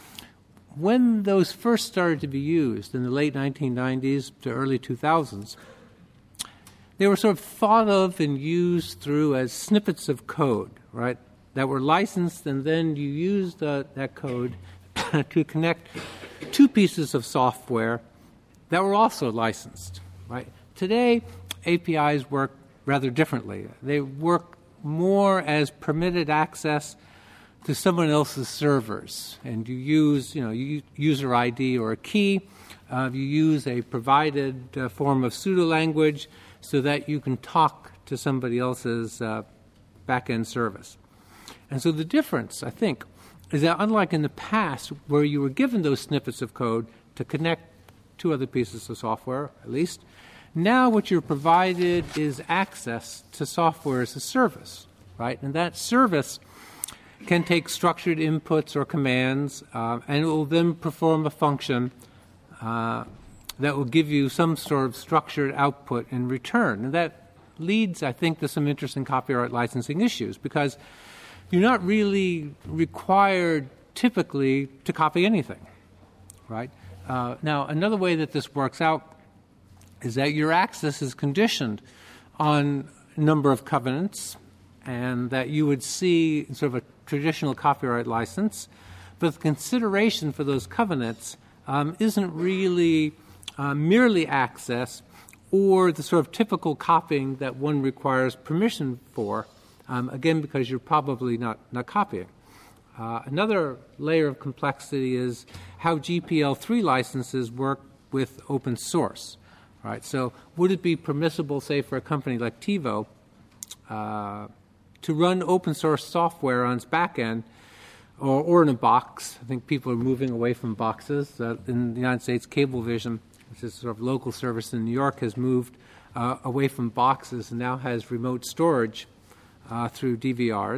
When those first started to be used in the late 1990s to early 2000s, they were sort of thought of and used through as snippets of code, right, that were licensed, and then you used that code to connect 2 pieces of software that were also licensed, right? Today, APIs work rather differently. They work more as permitted access to someone else's servers, and you use, user ID or a key. You use a provided form of pseudo-language so that you can talk to somebody else's back-end service. And so the difference, I think, is that unlike in the past, where you were given those snippets of code to connect 2 other pieces of software, at least, now what you're provided is access to software as a service, right? And that service can take structured inputs or commands, and it will then perform a function that will give you some sort of structured output in return. And that leads, I think, to some interesting copyright licensing issues, because you're not really required typically to copy anything, right? Now, another way that this works out is that your access is conditioned on a number of covenants, and that you would see sort of a traditional copyright license, but the consideration for those covenants isn't really merely access or the sort of typical copying that one requires permission for, again, because you're probably not copying. Another layer of complexity is how GPL3 licenses work with open source, right? So would it be permissible, say, for a company like TiVo to run open source software on its back end or in a box? I think people are moving away from boxes. In the United States, Cablevision, which is sort of local service in New York, has moved away from boxes and now has remote storage through DVRs.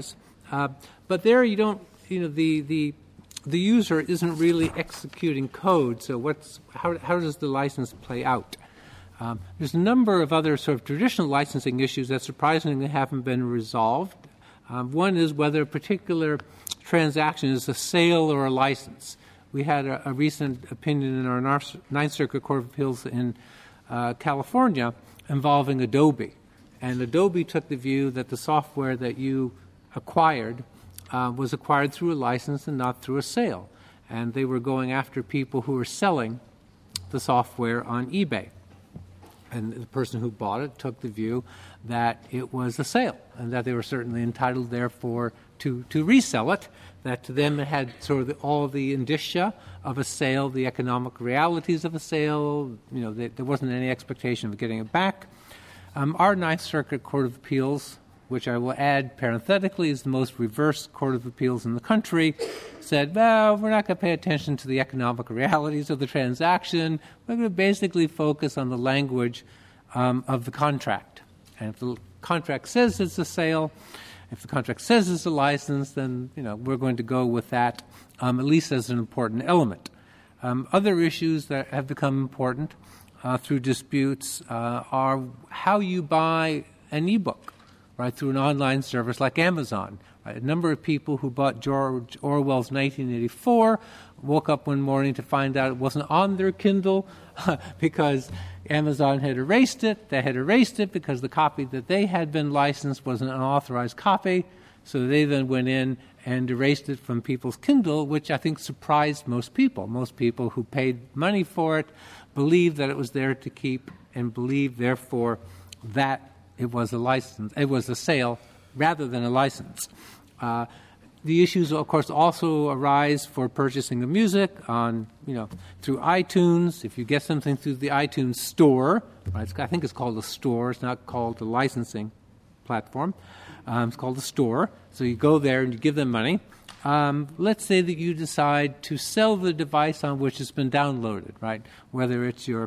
But there you don't, the user isn't really executing code. So how does the license play out? There's a number of other sort of traditional licensing issues that surprisingly haven't been resolved. One is whether a particular transaction is a sale or a license. We had a recent opinion in our Ninth Circuit Court of Appeals in California involving Adobe. And Adobe took the view that the software that you acquired was acquired through a license and not through a sale. And they were going after people who were selling the software on eBay. And the person who bought it took the view that it was a sale and that they were certainly entitled, therefore, to resell it, that to them it had sort of all the indicia of a sale, the economic realities of a sale. There wasn't any expectation of getting it back. Our Ninth Circuit Court of Appeals, which I will add parenthetically is the most reverse court of appeals in the country, said, well, we're not going to pay attention to the economic realities of the transaction. We're going to basically focus on the language of the contract. And if the contract says it's a sale, if the contract says it's a license, then we're going to go with that, at least as an important element. Other issues that have become important through disputes are how you buy an e-book, right, through an online service like Amazon. Right? A number of people who bought George Orwell's 1984 woke up one morning to find out it wasn't on their Kindle because Amazon had erased it. They had erased it because the copy that they had been licensed was an unauthorized copy. So they then went in and erased it from people's Kindle, which I think surprised most people. Most people who paid money for it believed that it was there to keep and believed, therefore, that it was a license. It was a sale rather than a license. The issues, of course, also arise for purchasing of music on, through iTunes. If you get something through the iTunes store, right, I think it's called a store. It's not called a licensing platform. It's called a store. So you go there and you give them money. Let's say that you decide to sell the device on which it's been downloaded, right? Whether it's your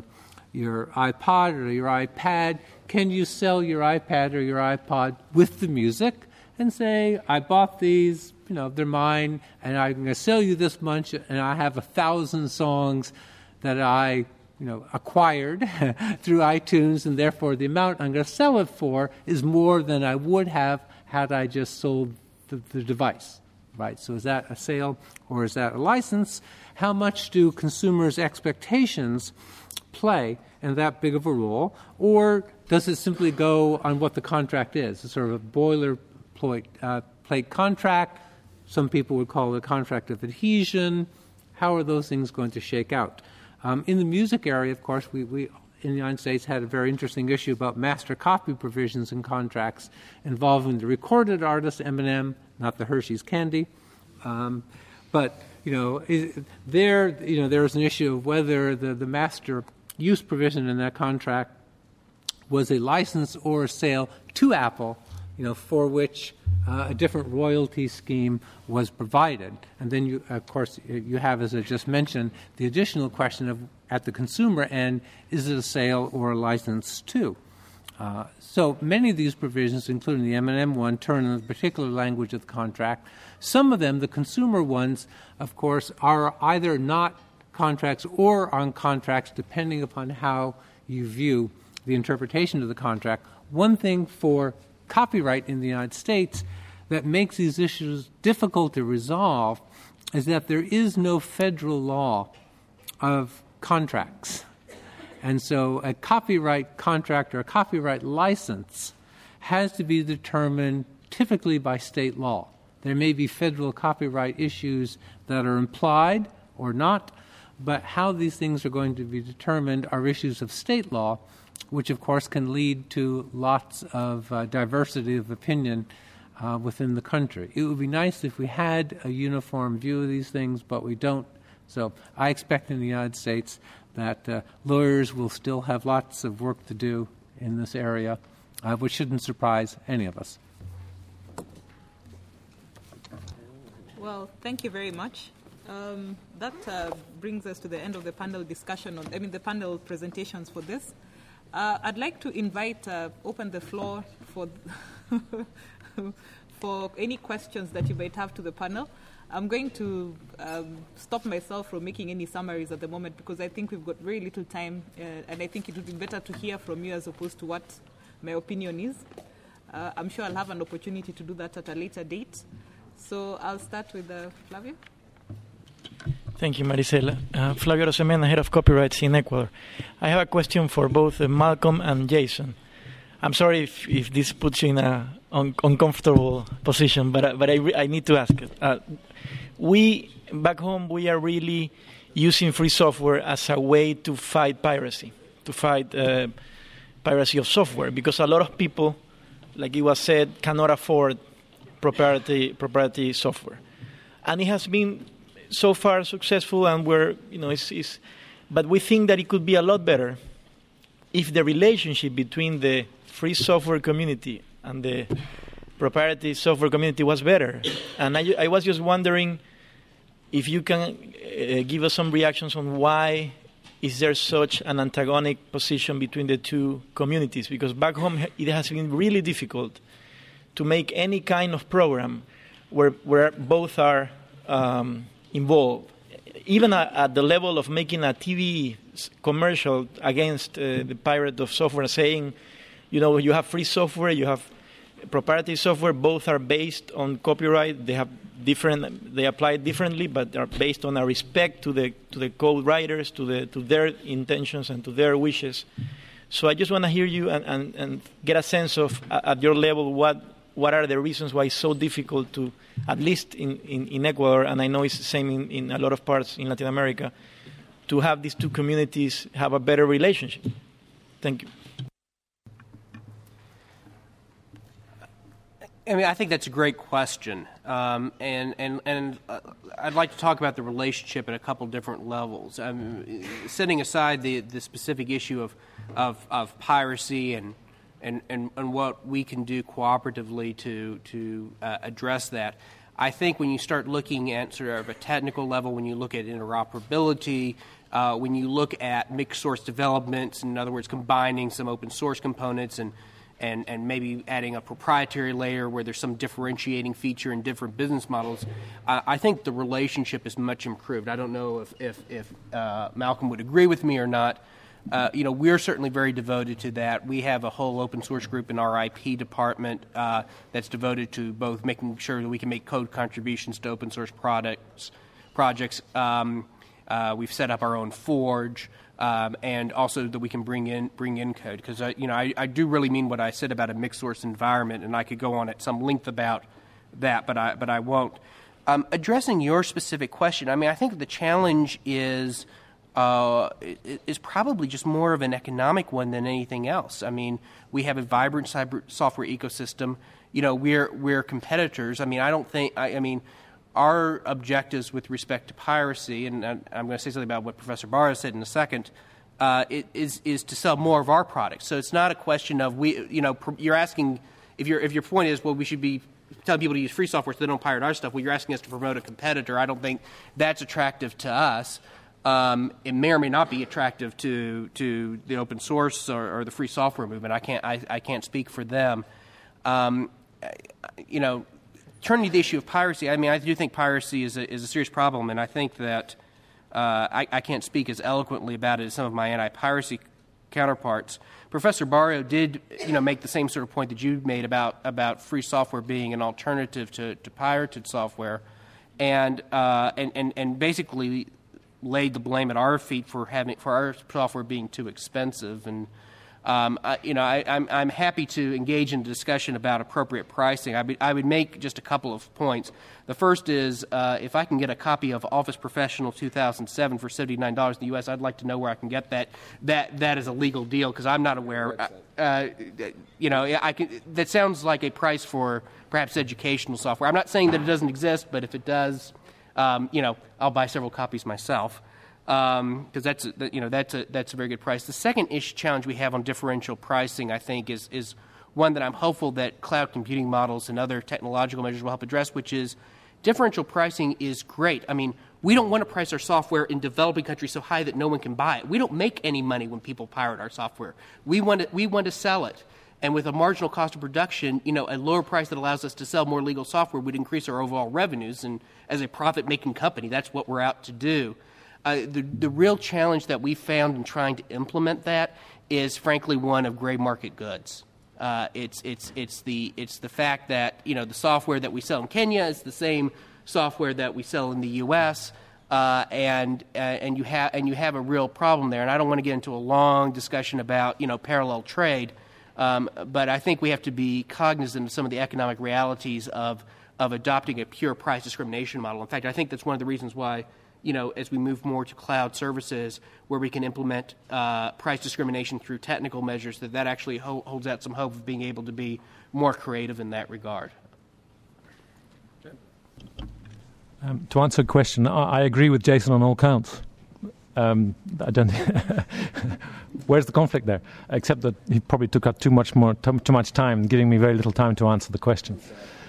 iPod or your iPad, can you sell your iPad or your iPod with the music and say, I bought these, they're mine, and I'm going to sell you this much, and I have 1,000 songs that I acquired through iTunes, and therefore the amount I'm going to sell it for is more than I would have had I just sold the device, right? So is that a sale or is that a license? How much do consumers' expectations play in that big of a role, or does it simply go on what the contract is? It's sort of a boilerplate contract. Some people would call it a contract of adhesion. How are those things going to shake out? In the music area, of course, we in the United States had a very interesting issue about master copy provisions in contracts involving the recorded artist, Eminem, not the Hershey's candy. But there was an issue of whether the master use provision in that contract was a license or a sale to Apple, for which a different royalty scheme was provided. And then, you have, as I just mentioned, the additional question of, at the consumer end, is it a sale or a license too? So many of these provisions, including the M&M one, turn on the particular language of the contract. Some of them, the consumer ones, of course, are either not contracts or on contracts, depending upon how you view the interpretation of the contract. One thing for copyright in the United States that makes these issues difficult to resolve is that there is no federal law of contracts. And so a copyright contract or a copyright license has to be determined typically by state law. There may be federal copyright issues that are implied or not, but how these things are going to be determined are issues of state law, which, of course, can lead to lots of diversity of opinion within the country. It would be nice if we had a uniform view of these things, but we don't. So I expect in the United States that lawyers will still have lots of work to do in this area, which shouldn't surprise any of us. Well, thank you very much. That brings us to the end of the panel discussion, the panel presentations for this. I'd like to open the floor for for any questions that you might have to the panel. I'm going to stop myself from making any summaries at the moment because I think we've got very little time, and I think it would be better to hear from you as opposed to what my opinion is. I'm sure I'll have an opportunity to do that at a later date. So I'll start with Flavio. Thank you, Maricela. Flavio Rosemena, Head of Copyrights in Ecuador. I have a question for both Malcolm and Jason. I'm sorry if this puts you in an uncomfortable position, but I need to ask it. We, back home, we are really using free software as a way to fight piracy, to fight piracy of software, because a lot of people, like it was said, cannot afford proprietary software. And it has been so far successful, and but we think that it could be a lot better if the relationship between the free software community and the proprietary software community was better. And I was just wondering if you can give us some reactions on why is there such an antagonic position between the two communities? Because back home it has been really difficult to make any kind of program where both are involved. Even at the level of making a TV commercial against the pirate of software, saying, you have free software, you have proprietary software, both are based on copyright. They apply differently, but are based on a respect to the code writers, to their intentions and to their wishes. So I just want to hear you and get a sense of, at your level, what are the reasons why it's so difficult to, at least in Ecuador, and I know it's the same in a lot of parts in Latin America, to have these two communities have a better relationship. Thank you. I think that's a great question, and I'd like to talk about the relationship at a couple different levels. Setting aside the specific issue of piracy and what we can do cooperatively to address that, I think when you start looking at sort of a technical level, when you look at interoperability, when you look at mixed source developments, in other words, combining some open source components and maybe adding a proprietary layer where there's some differentiating feature in different business models, I think the relationship is much improved. I don't know if Malcolm would agree with me or not. We're certainly very devoted to that. We have a whole open source group in our IP department that's devoted to both making sure that we can make code contributions to open source projects. We've set up our own Forge. And also that we can bring in code, because I do really mean what I said about a mixed source environment, and I could go on at some length about that, but I won't. Addressing your specific question, I think the challenge is probably just more of an economic one than anything else. We have a vibrant cyber software ecosystem. We're competitors. Our objectives with respect to piracy, and I'm going to say something about what Professor Barra said in a second, is to sell more of our products. So it's not a question of you're asking if your point is, well, we should be telling people to use free software so they don't pirate our stuff. Well, you're asking us to promote a competitor. I don't think that's attractive to us. It may or may not be attractive to the open source or the free software movement. I can't speak for them. Turning to the issue of piracy, I do think piracy is a serious problem, and I think that I can't speak as eloquently about it as some of my anti-piracy counterparts. Professor Barrio did, make the same sort of point that you made about free software being an alternative to pirated software, and basically laid the blame at our feet for our software being too expensive. And I'm happy to engage in a discussion about appropriate pricing. I would make just a couple of points. The first is if I can get a copy of Office Professional 2007 for $79 in the U.S., I'd like to know where I can get that. That is a legal deal, because I'm not aware. That sounds like a price for perhaps educational software. I'm not saying that it doesn't exist, but if it does, I'll buy several copies myself. Because that's a very good price. The second challenge we have on differential pricing, I think, is one that I'm hopeful that cloud computing models and other technological measures will help address, which is differential pricing is great. We don't want to price our software in developing countries so high that no one can buy it. We don't make any money when people pirate our software. We want to sell it. And with a marginal cost of production, a lower price that allows us to sell more legal software would increase our overall revenues. And as a profit-making company, that's what we're out to do. The real challenge that we found in trying to implement that is, frankly, one of gray market goods. It's the fact that the software that we sell in Kenya is the same software that we sell in the U.S. And you have a real problem there. And I don't want to get into a long discussion about parallel trade, but I think we have to be cognizant of some of the economic realities of adopting a pure price discrimination model. In fact, I think that's one of the reasons why, as we move more to cloud services where we can implement price discrimination through technical measures, that actually holds out some hope of being able to be more creative in that regard. To answer a question, I agree with Jason on all counts. I don't. Where's the conflict there? Except that he probably took up too much time, giving me very little time to answer the question.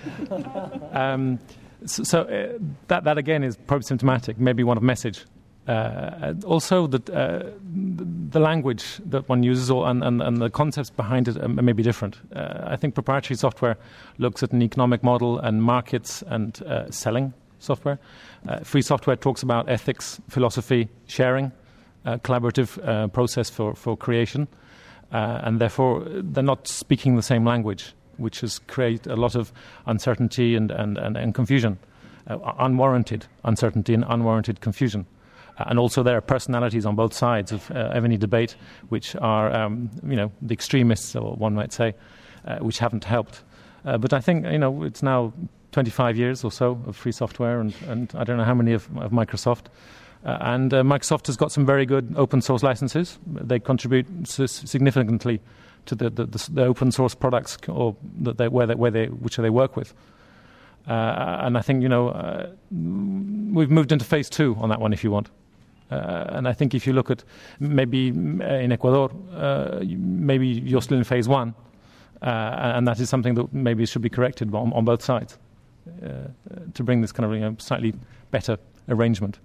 That again is probably symptomatic. Maybe one of message. Also, that the language that one uses and the concepts behind it may be different. I think proprietary software looks at an economic model and markets and selling software. Free software talks about ethics, philosophy, sharing, collaborative process for creation, and therefore they're not speaking the same language, which has created a lot of uncertainty and confusion, unwarranted uncertainty and unwarranted confusion. And also there are personalities on both sides of any debate, which are the extremists, or one might say, which haven't helped. But I think it's now 25 years or so of free software, and I don't know how many of Microsoft. And Microsoft has got some very good open source licenses. They contribute significantly to the open source products or which they work with. And I think we've moved into phase 2 on that one, if you want. And I think if you look at maybe in Ecuador, maybe you're still in phase 1, and that is something that maybe should be corrected on both sides. To bring this kind of slightly better arrangement.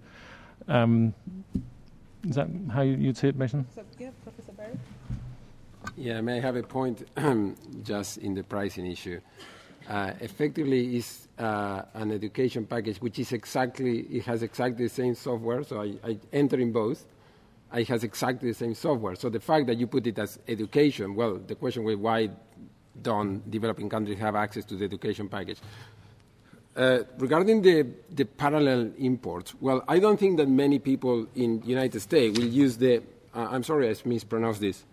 Is that how you'd see it, Mason? Yeah, Professor Barry? Yeah, may I have a point just in the pricing issue? Effectively, is an education package which is it has exactly the same software, so I enter in both. It has exactly the same software. So the fact that you put it as education, well, the question was why don't developing countries have access to the education package? Regarding the parallel imports, well, I don't think that many people in the United States will use I'm sorry I mispronounced this,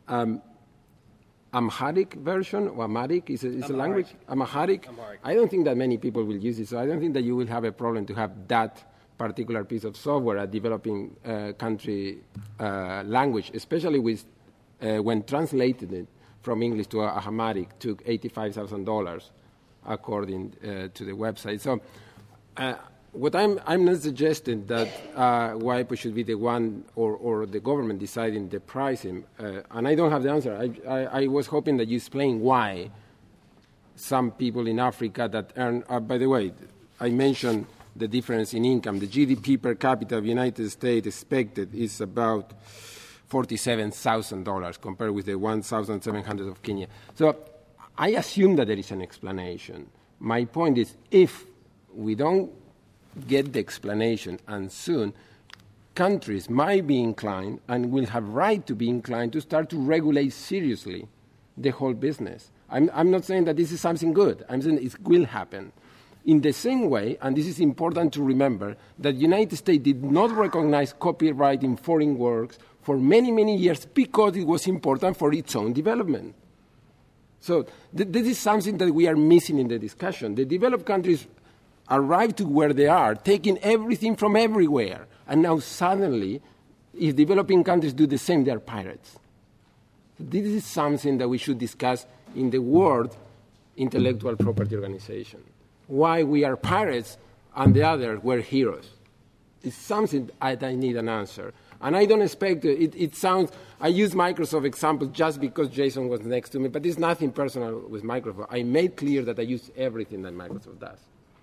Amharic version, or Amharic is a language? Amharic. I don't think that many people will use it, so I don't think that you will have a problem to have that particular piece of software, a developing country language, especially when translated it from English to Amharic, took $85,000. According to the website. So what I'm not suggesting that WIPO should be the one or the government deciding the pricing, and I don't have the answer. I was hoping that you explain why some people in Africa that earn, by the way, I mentioned the difference in income. The GDP per capita of the United States expected is about $47,000 compared with the $1,700 of Kenya. So I assume that there is an explanation. My point is, if we don't get the explanation, and soon, countries might be inclined and will have right to be inclined to start to regulate seriously the whole business. I'm not saying that this is something good. I'm saying it will happen. In the same way, and this is important to remember, that the United States did not recognize copyright in foreign works for many, many years because it was important for its own development. So this is something that we are missing in the discussion. The developed countries arrived to where they are, taking everything from everywhere. And now suddenly, if developing countries do the same, they are pirates. This is something that we should discuss in the World Intellectual Property Organization. Why we are pirates and the others were heroes. It's something I need an answer. And I don't expect it sounds, I use Microsoft example just because Jason was next to me, but there's nothing personal with Microsoft. I made clear that I use everything that Microsoft does.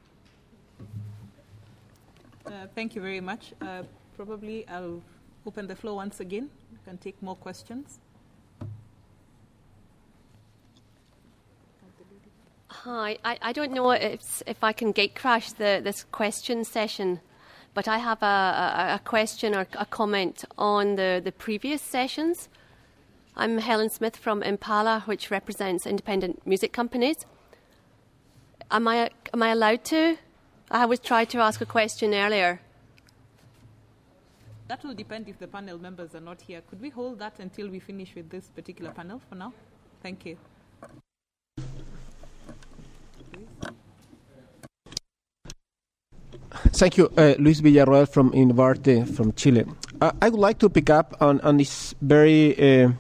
Thank you very much. Probably I'll open the floor once again. You can take more questions. Hi, I don't know if I can gate crash this question session, but I have a question or a comment on the previous sessions. I'm Helen Smith from Impala, which represents independent music companies. Am I allowed to? I was trying to ask a question earlier. That will depend if the panel members are not here. Could we hold that until we finish with this particular panel for now? Thank you. Thank you, Luis Villarroel from Invarte from Chile. I would like to pick up on this very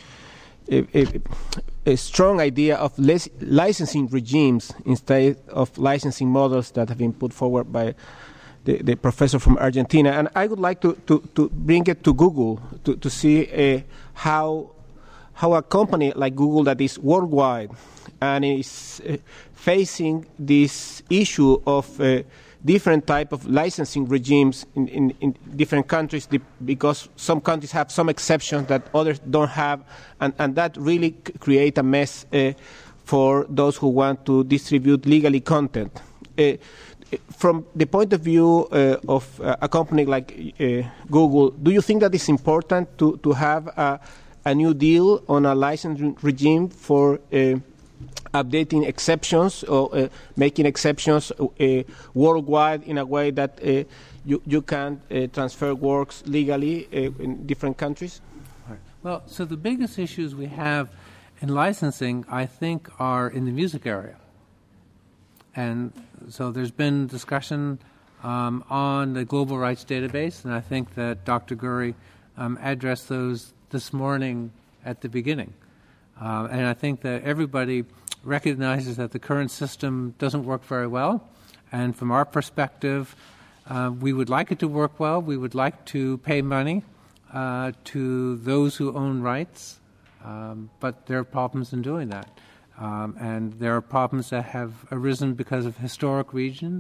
a strong idea of licensing regimes instead of licensing models that have been put forward by the professor from Argentina. And I would like to bring it to Google to see how a company like Google that is worldwide and is facing this issue of different type of licensing regimes in different countries, because some countries have some exceptions that others don't have, and that really create a mess for those who want to distribute legally content. From the point of view of a company like Google, do you think that it's important to have a new deal on a licensing regime for updating exceptions or making exceptions worldwide in a way that you can transfer works legally in different countries? Well, so the biggest issues we have in licensing, I think, are in the music area. And so there's been discussion on the global rights database, and I think that Dr. Gurry addressed those this morning at the beginning. And I think that everybody recognizes that the current system doesn't work very well. And from our perspective, we would like it to work well. We would like to pay money to those who own rights, but there are problems in doing that. And there are problems that have arisen because of historic reasons,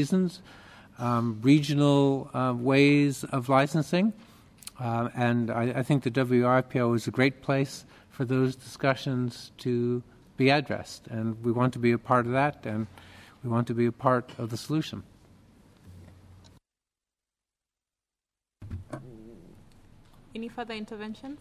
regional ways of licensing. And I think the WRPO is a great place for those discussions to be addressed. And we want to be a part of that, and we want to be a part of the solution. Any further interventions?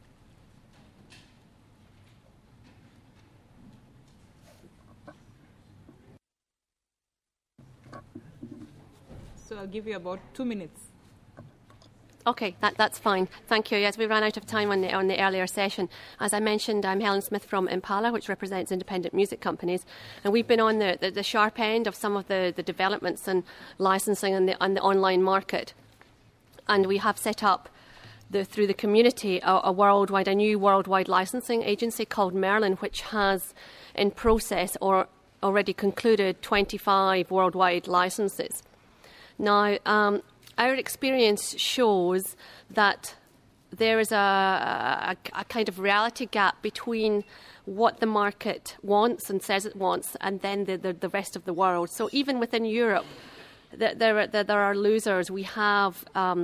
So I'll give you about 2 minutes. Okay, that's fine. Thank you. Yes, we ran out of time on the earlier session. As I mentioned, I'm Helen Smith from Impala, which represents independent music companies, and we've been on the sharp end of some of the developments and licensing on the online market. And we have set up through the community a new worldwide licensing agency called Merlin, which has in process or already concluded 25 worldwide licenses. Now, our experience shows that there is a kind of reality gap between what the market wants and says it wants and then the rest of the world. So even within Europe, there are losers. We have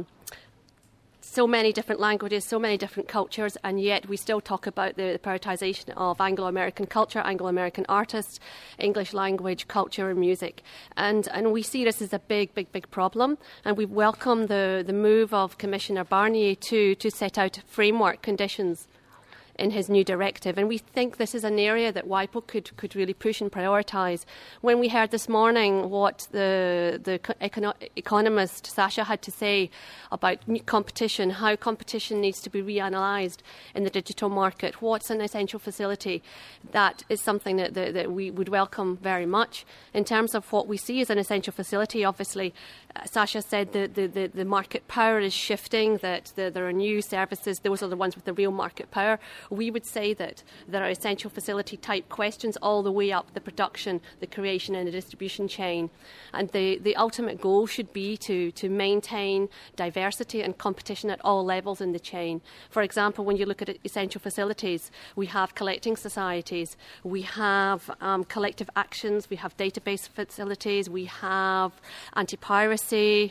so many different languages, so many different cultures, and yet we still talk about the prioritization of Anglo-American culture, Anglo-American artists, English language, culture and music. And we see this as a big problem, and we welcome the move of Commissioner Barnier to set out framework conditions in his new directive. And we think this is an area that WIPO could really push and prioritise. When we heard this morning what the economist Sasha had to say about competition, how competition needs to be reanalysed in the digital market, what's an essential facility, that is something that we would welcome very much. In terms of what we see as an essential facility, obviously, Sasha said the market power is shifting, that there are new services, those are the ones with the real market power. We would say that there are essential facility type questions all the way up the production, the creation and the distribution chain. And the ultimate goal should be to maintain diversity and competition at all levels in the chain. For example, when you look at essential facilities, we have collecting societies, we have collective actions, we have database facilities, we have anti-piracy,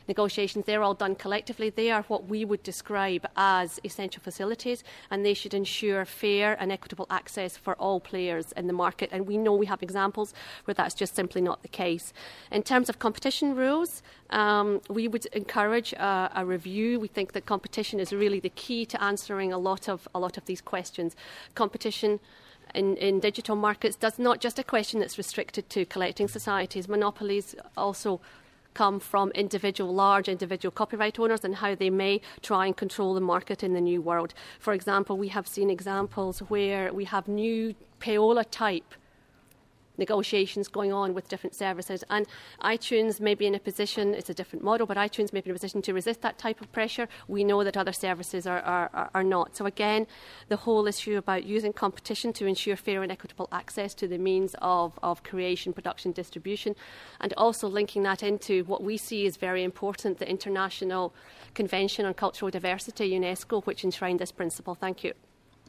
negotiations, they're all done collectively. They are what we would describe as essential facilities, and they should ensure fair and equitable access for all players in the market. And we know we have examples where that's just simply not the case. In terms of competition rules, we would encourage a review. We think that competition is really the key to answering a lot of these questions. Competition in digital markets does not just a question that's restricted to collecting societies. Monopolies also come from large individual copyright owners and how they may try and control the market in the new world. For example, we have seen examples where we have new payola-type negotiations going on with different services, and iTunes may be in a position, it's a different model, but iTunes may be in a position to resist that type of pressure. We know that other services are not. So again, the whole issue about using competition to ensure fair and equitable access to the means of creation, production, distribution, and also linking that into what we see as very important, the International Convention on Cultural Diversity, UNESCO, which enshrined this principle. Thank you.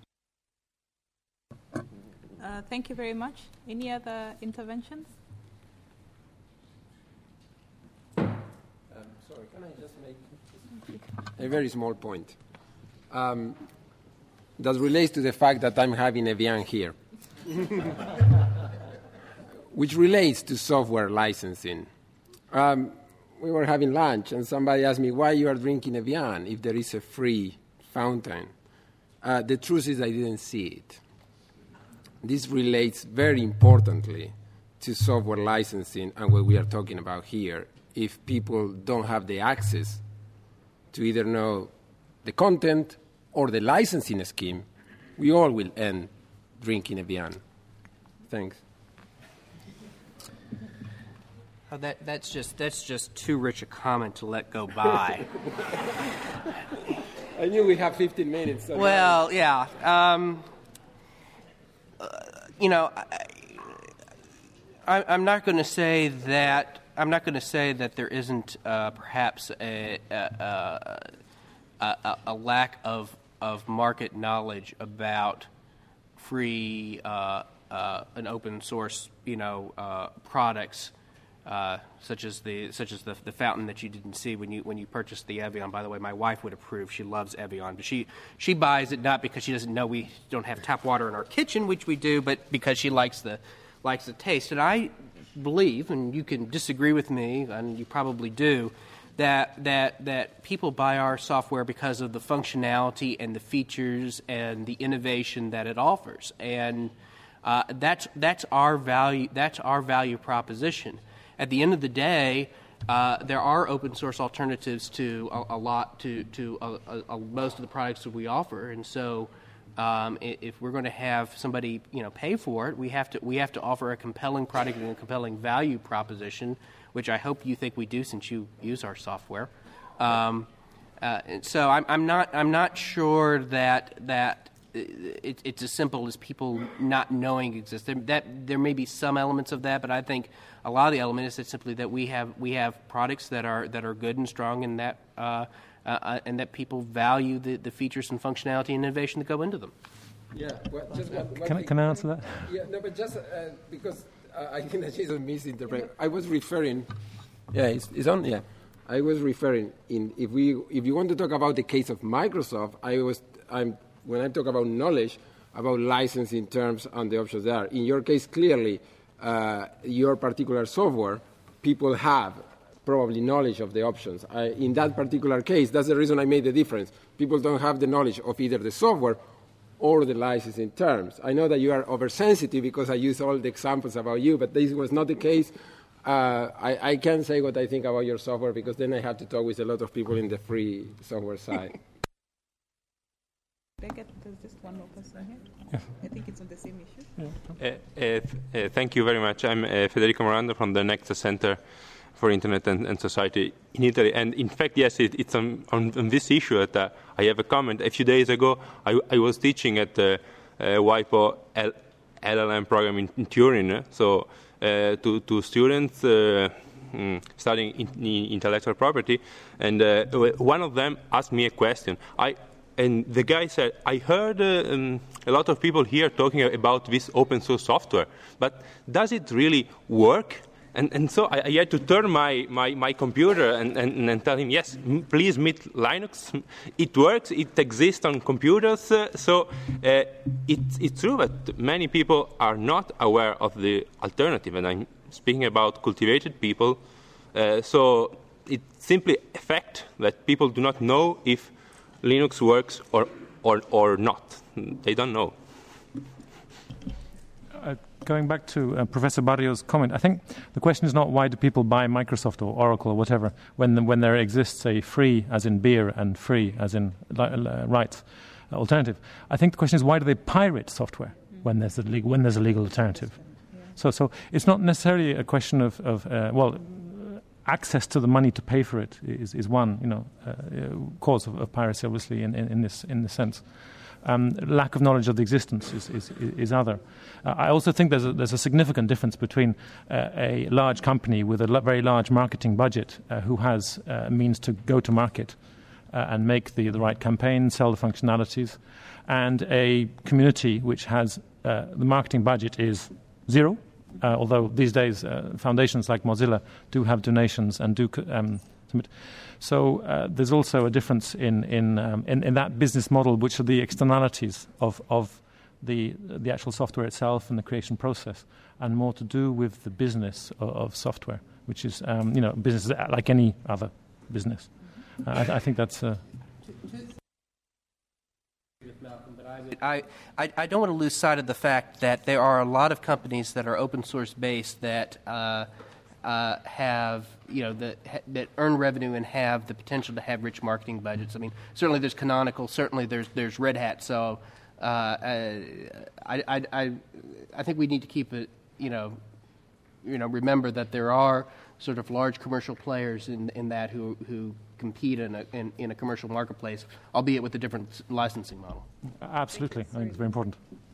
Thank you very much. Any other interventions? Sorry, can I just make a very small point that relates to the fact that I'm having Evian here, which relates to software licensing. We were having lunch, and somebody asked me, why you are drinking Evian if there is a free fountain? The truth is I didn't see it. This relates very importantly to software licensing and what we are talking about here. If people don't have the access to either know the content or the licensing scheme, we all will end drinking Evian. Thanks. Oh, that's just too rich a comment to let go by. I knew we have 15 minutes. So well, yeah. I'm not going to say that. I'm not going to say that there isn't perhaps a lack of market knowledge about free and open source, products. Such as the fountain that you didn't see when you purchased the Evian. By the way, my wife would approve. She loves Evian, but she buys it not because she doesn't know we don't have tap water in our kitchen, which we do, but because she likes the taste. And I believe, and you can disagree with me, and you probably do, that people buy our software because of the functionality and the features and the innovation that it offers, and that's our value. That's our value proposition. At the end of the day, there are open source alternatives to most of the products that we offer, and so if we're going to have somebody pay for it, we have to offer a compelling product and a compelling value proposition, which I hope you think we do since you use our software. So I'm not sure that it's as simple as people not knowing exists. There may be some elements of that, but I think a lot of the element is that simply that we have products that are good and strong, and that people value the features and functionality and innovation that go into them. Yeah. Well, just can I answer that? Yeah. No, but just because I think that Jason misinterpreted. I was referring. Yeah, it's on. Yeah, I was referring if you want to talk about the case of Microsoft, when I talk about knowledge, about licensing terms and the options there. In your case, clearly, your particular software, people have probably knowledge of the options. In that particular case, that's the reason I made the difference. People don't have the knowledge of either the software or the licensing terms. I know that you are oversensitive because I use all the examples about you, but this was not the case. I can't say what I think about your software because then I have to talk with a lot of people in the free software side. There's just one more person here. Yeah. I think it's on the same issue. Thank you very much. I'm Federico Morando from the Nexus Center for Internet and Society in Italy. And in fact, yes, it's on this issue that I have a comment. A few days ago, I was teaching at the WIPO LLM program in Turin, so to students studying intellectual property, and one of them asked me a question. And the guy said, I heard a lot of people here talking about this open source software, but does it really work? And so I had to turn my computer and tell him, yes, please meet Linux. It works. It exists on computers. So it's true that many people are not aware of the alternative. And I'm speaking about cultivated people. So it's simply a fact that people do not know if Linux works or not. They don't know. Going back to Professor Barrio's comment, I think the question is not why do people buy Microsoft or Oracle or whatever when there exists a free, as in beer, and free, as in rights, alternative. I think the question is why do they pirate software when there's a legal alternative. Yeah. So it's not necessarily a question of access to the money to pay for it is one cause of piracy, obviously in this sense. Lack of knowledge of the existence is other. I also think there's a significant difference between a large company with a very large marketing budget who has means to go to market and make the right campaign, sell the functionalities, and a community which has the marketing budget is zero, although these days foundations like Mozilla do have donations and do submit. So there's also a difference in that business model, which are the externalities of the actual software itself and the creation process, and more to do with the business of software, which is business like any other business. I think that's. I don't want to lose sight of the fact that there are a lot of companies that are open source based that have that earn revenue and have the potential to have rich marketing budgets. I mean, certainly there's Canonical, certainly there's Red Hat. So I think we need to keep it remember that there are sort of large commercial players in that who compete in a commercial marketplace, albeit with a different licensing model. Absolutely, I think it's very important.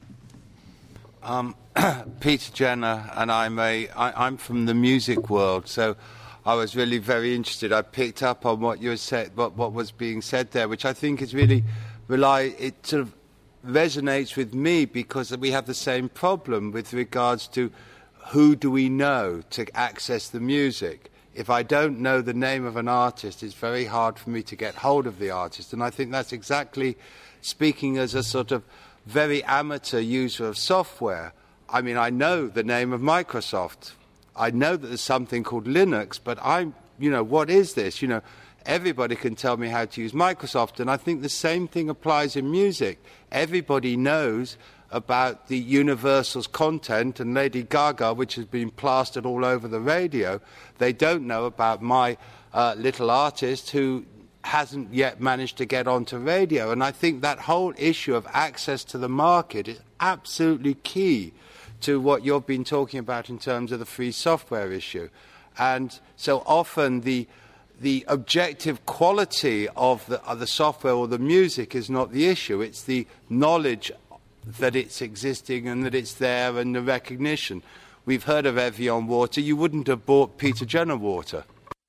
Peter Jenner, and I'm from the music world, so I was really very interested. I picked up on what you said, what was being said there, which I think is really it sort of resonates with me because we have the same problem with regards to who do we know to access the music. If I don't know the name of an artist, it's very hard for me to get hold of the artist, and I think that's exactly, speaking as a sort of very amateur user of software. I mean, I know the name of Microsoft. I know that there's something called Linux, but what is this? Everybody can tell me how to use Microsoft, and I think the same thing applies in music. Everybody knows about the Universal's content and Lady Gaga, which has been plastered all over the radio. They don't know about my little artist who hasn't yet managed to get onto radio. And I think that whole issue of access to the market is absolutely key to what you've been talking about in terms of the free software issue. And so often the objective quality of the software or the music is not the issue. It's the knowledge that it's existing and that it's there and the recognition. We've heard of Evian water. You wouldn't have bought Peter Jenner water.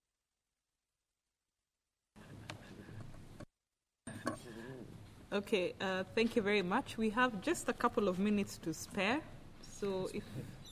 Okay, thank you very much. We have just a couple of minutes to spare. So if...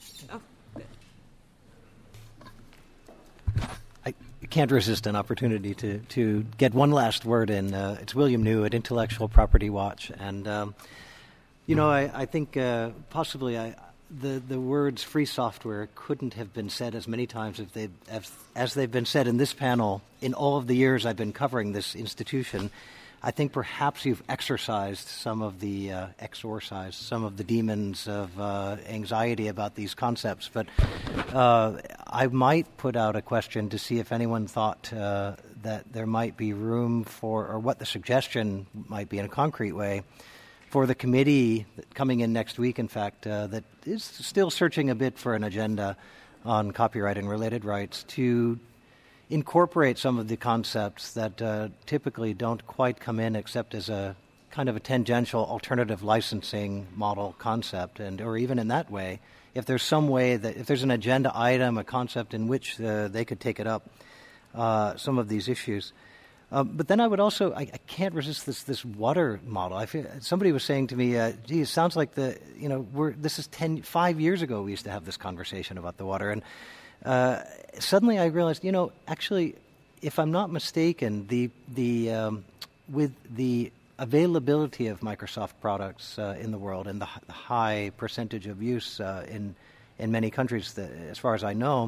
I can't resist an opportunity to get one last word in. It's William New at Intellectual Property Watch. And, I think possibly the words free software couldn't have been said as many times as they've been said in this panel in all of the years I've been covering this institution. I think perhaps you've exorcised some of the demons of anxiety about these concepts. But I might put out a question to see if anyone thought that there might be room for, or what the suggestion might be in a concrete way, for the committee coming in next week, in fact, that is still searching a bit for an agenda on copyright and related rights to incorporate some of the concepts that typically don't quite come in except as a kind of a tangential alternative licensing model concept, or even in that way, if there's some way that if there's an agenda item, a concept in which they could take it up, some of these issues. But then I would also, I can't resist this water model. I feel somebody was saying to me, "Gee, it sounds like this is 5 years ago we used to have this conversation about the water." And suddenly I realized, actually, if I'm not mistaken, with the availability of Microsoft products in the world and the high percentage of use in many countries, as far as I know,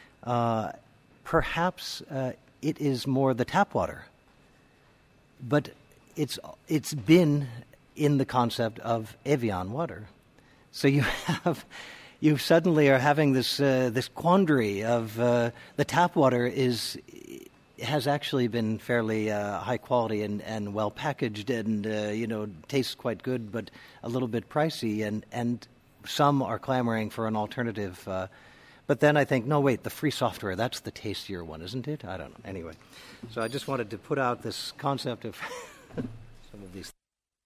perhaps it is more the tap water. But it's been in the concept of Evian water. So you suddenly are having this quandary of the tap water has actually been fairly high quality and well packaged and tastes quite good, but a little bit pricey, and some are clamoring for an alternative. But then I think, no, wait, the free software, that's the tastier one, isn't it? I don't know. Anyway, so I just wanted to put out this concept of some of these.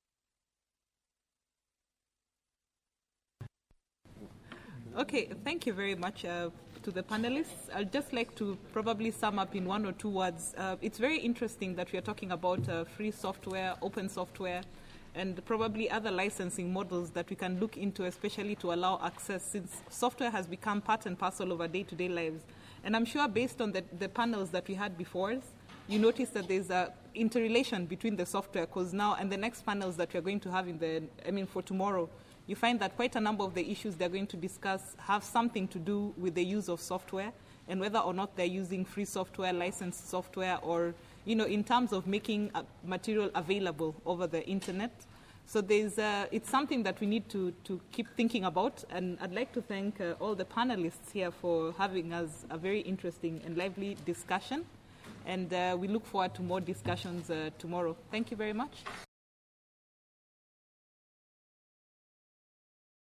Okay, thank you very much to the panelists. I'd just like to probably sum up in one or two words. It's very interesting that we are talking about free software, open software, and probably other licensing models that we can look into, especially to allow access, since software has become part and parcel of our day-to-day lives. And I'm sure based on the panels that we had before, you notice that there's a interrelation between the software, because now, and the next panels that we're going to have for tomorrow, you find that quite a number of the issues they're going to discuss have something to do with the use of software and whether or not they're using free software, licensed software, or, in terms of making material available over the internet. So it's something that we need to keep thinking about, and I'd like to thank all the panelists here for having us a very interesting and lively discussion, and we look forward to more discussions tomorrow. Thank you very much.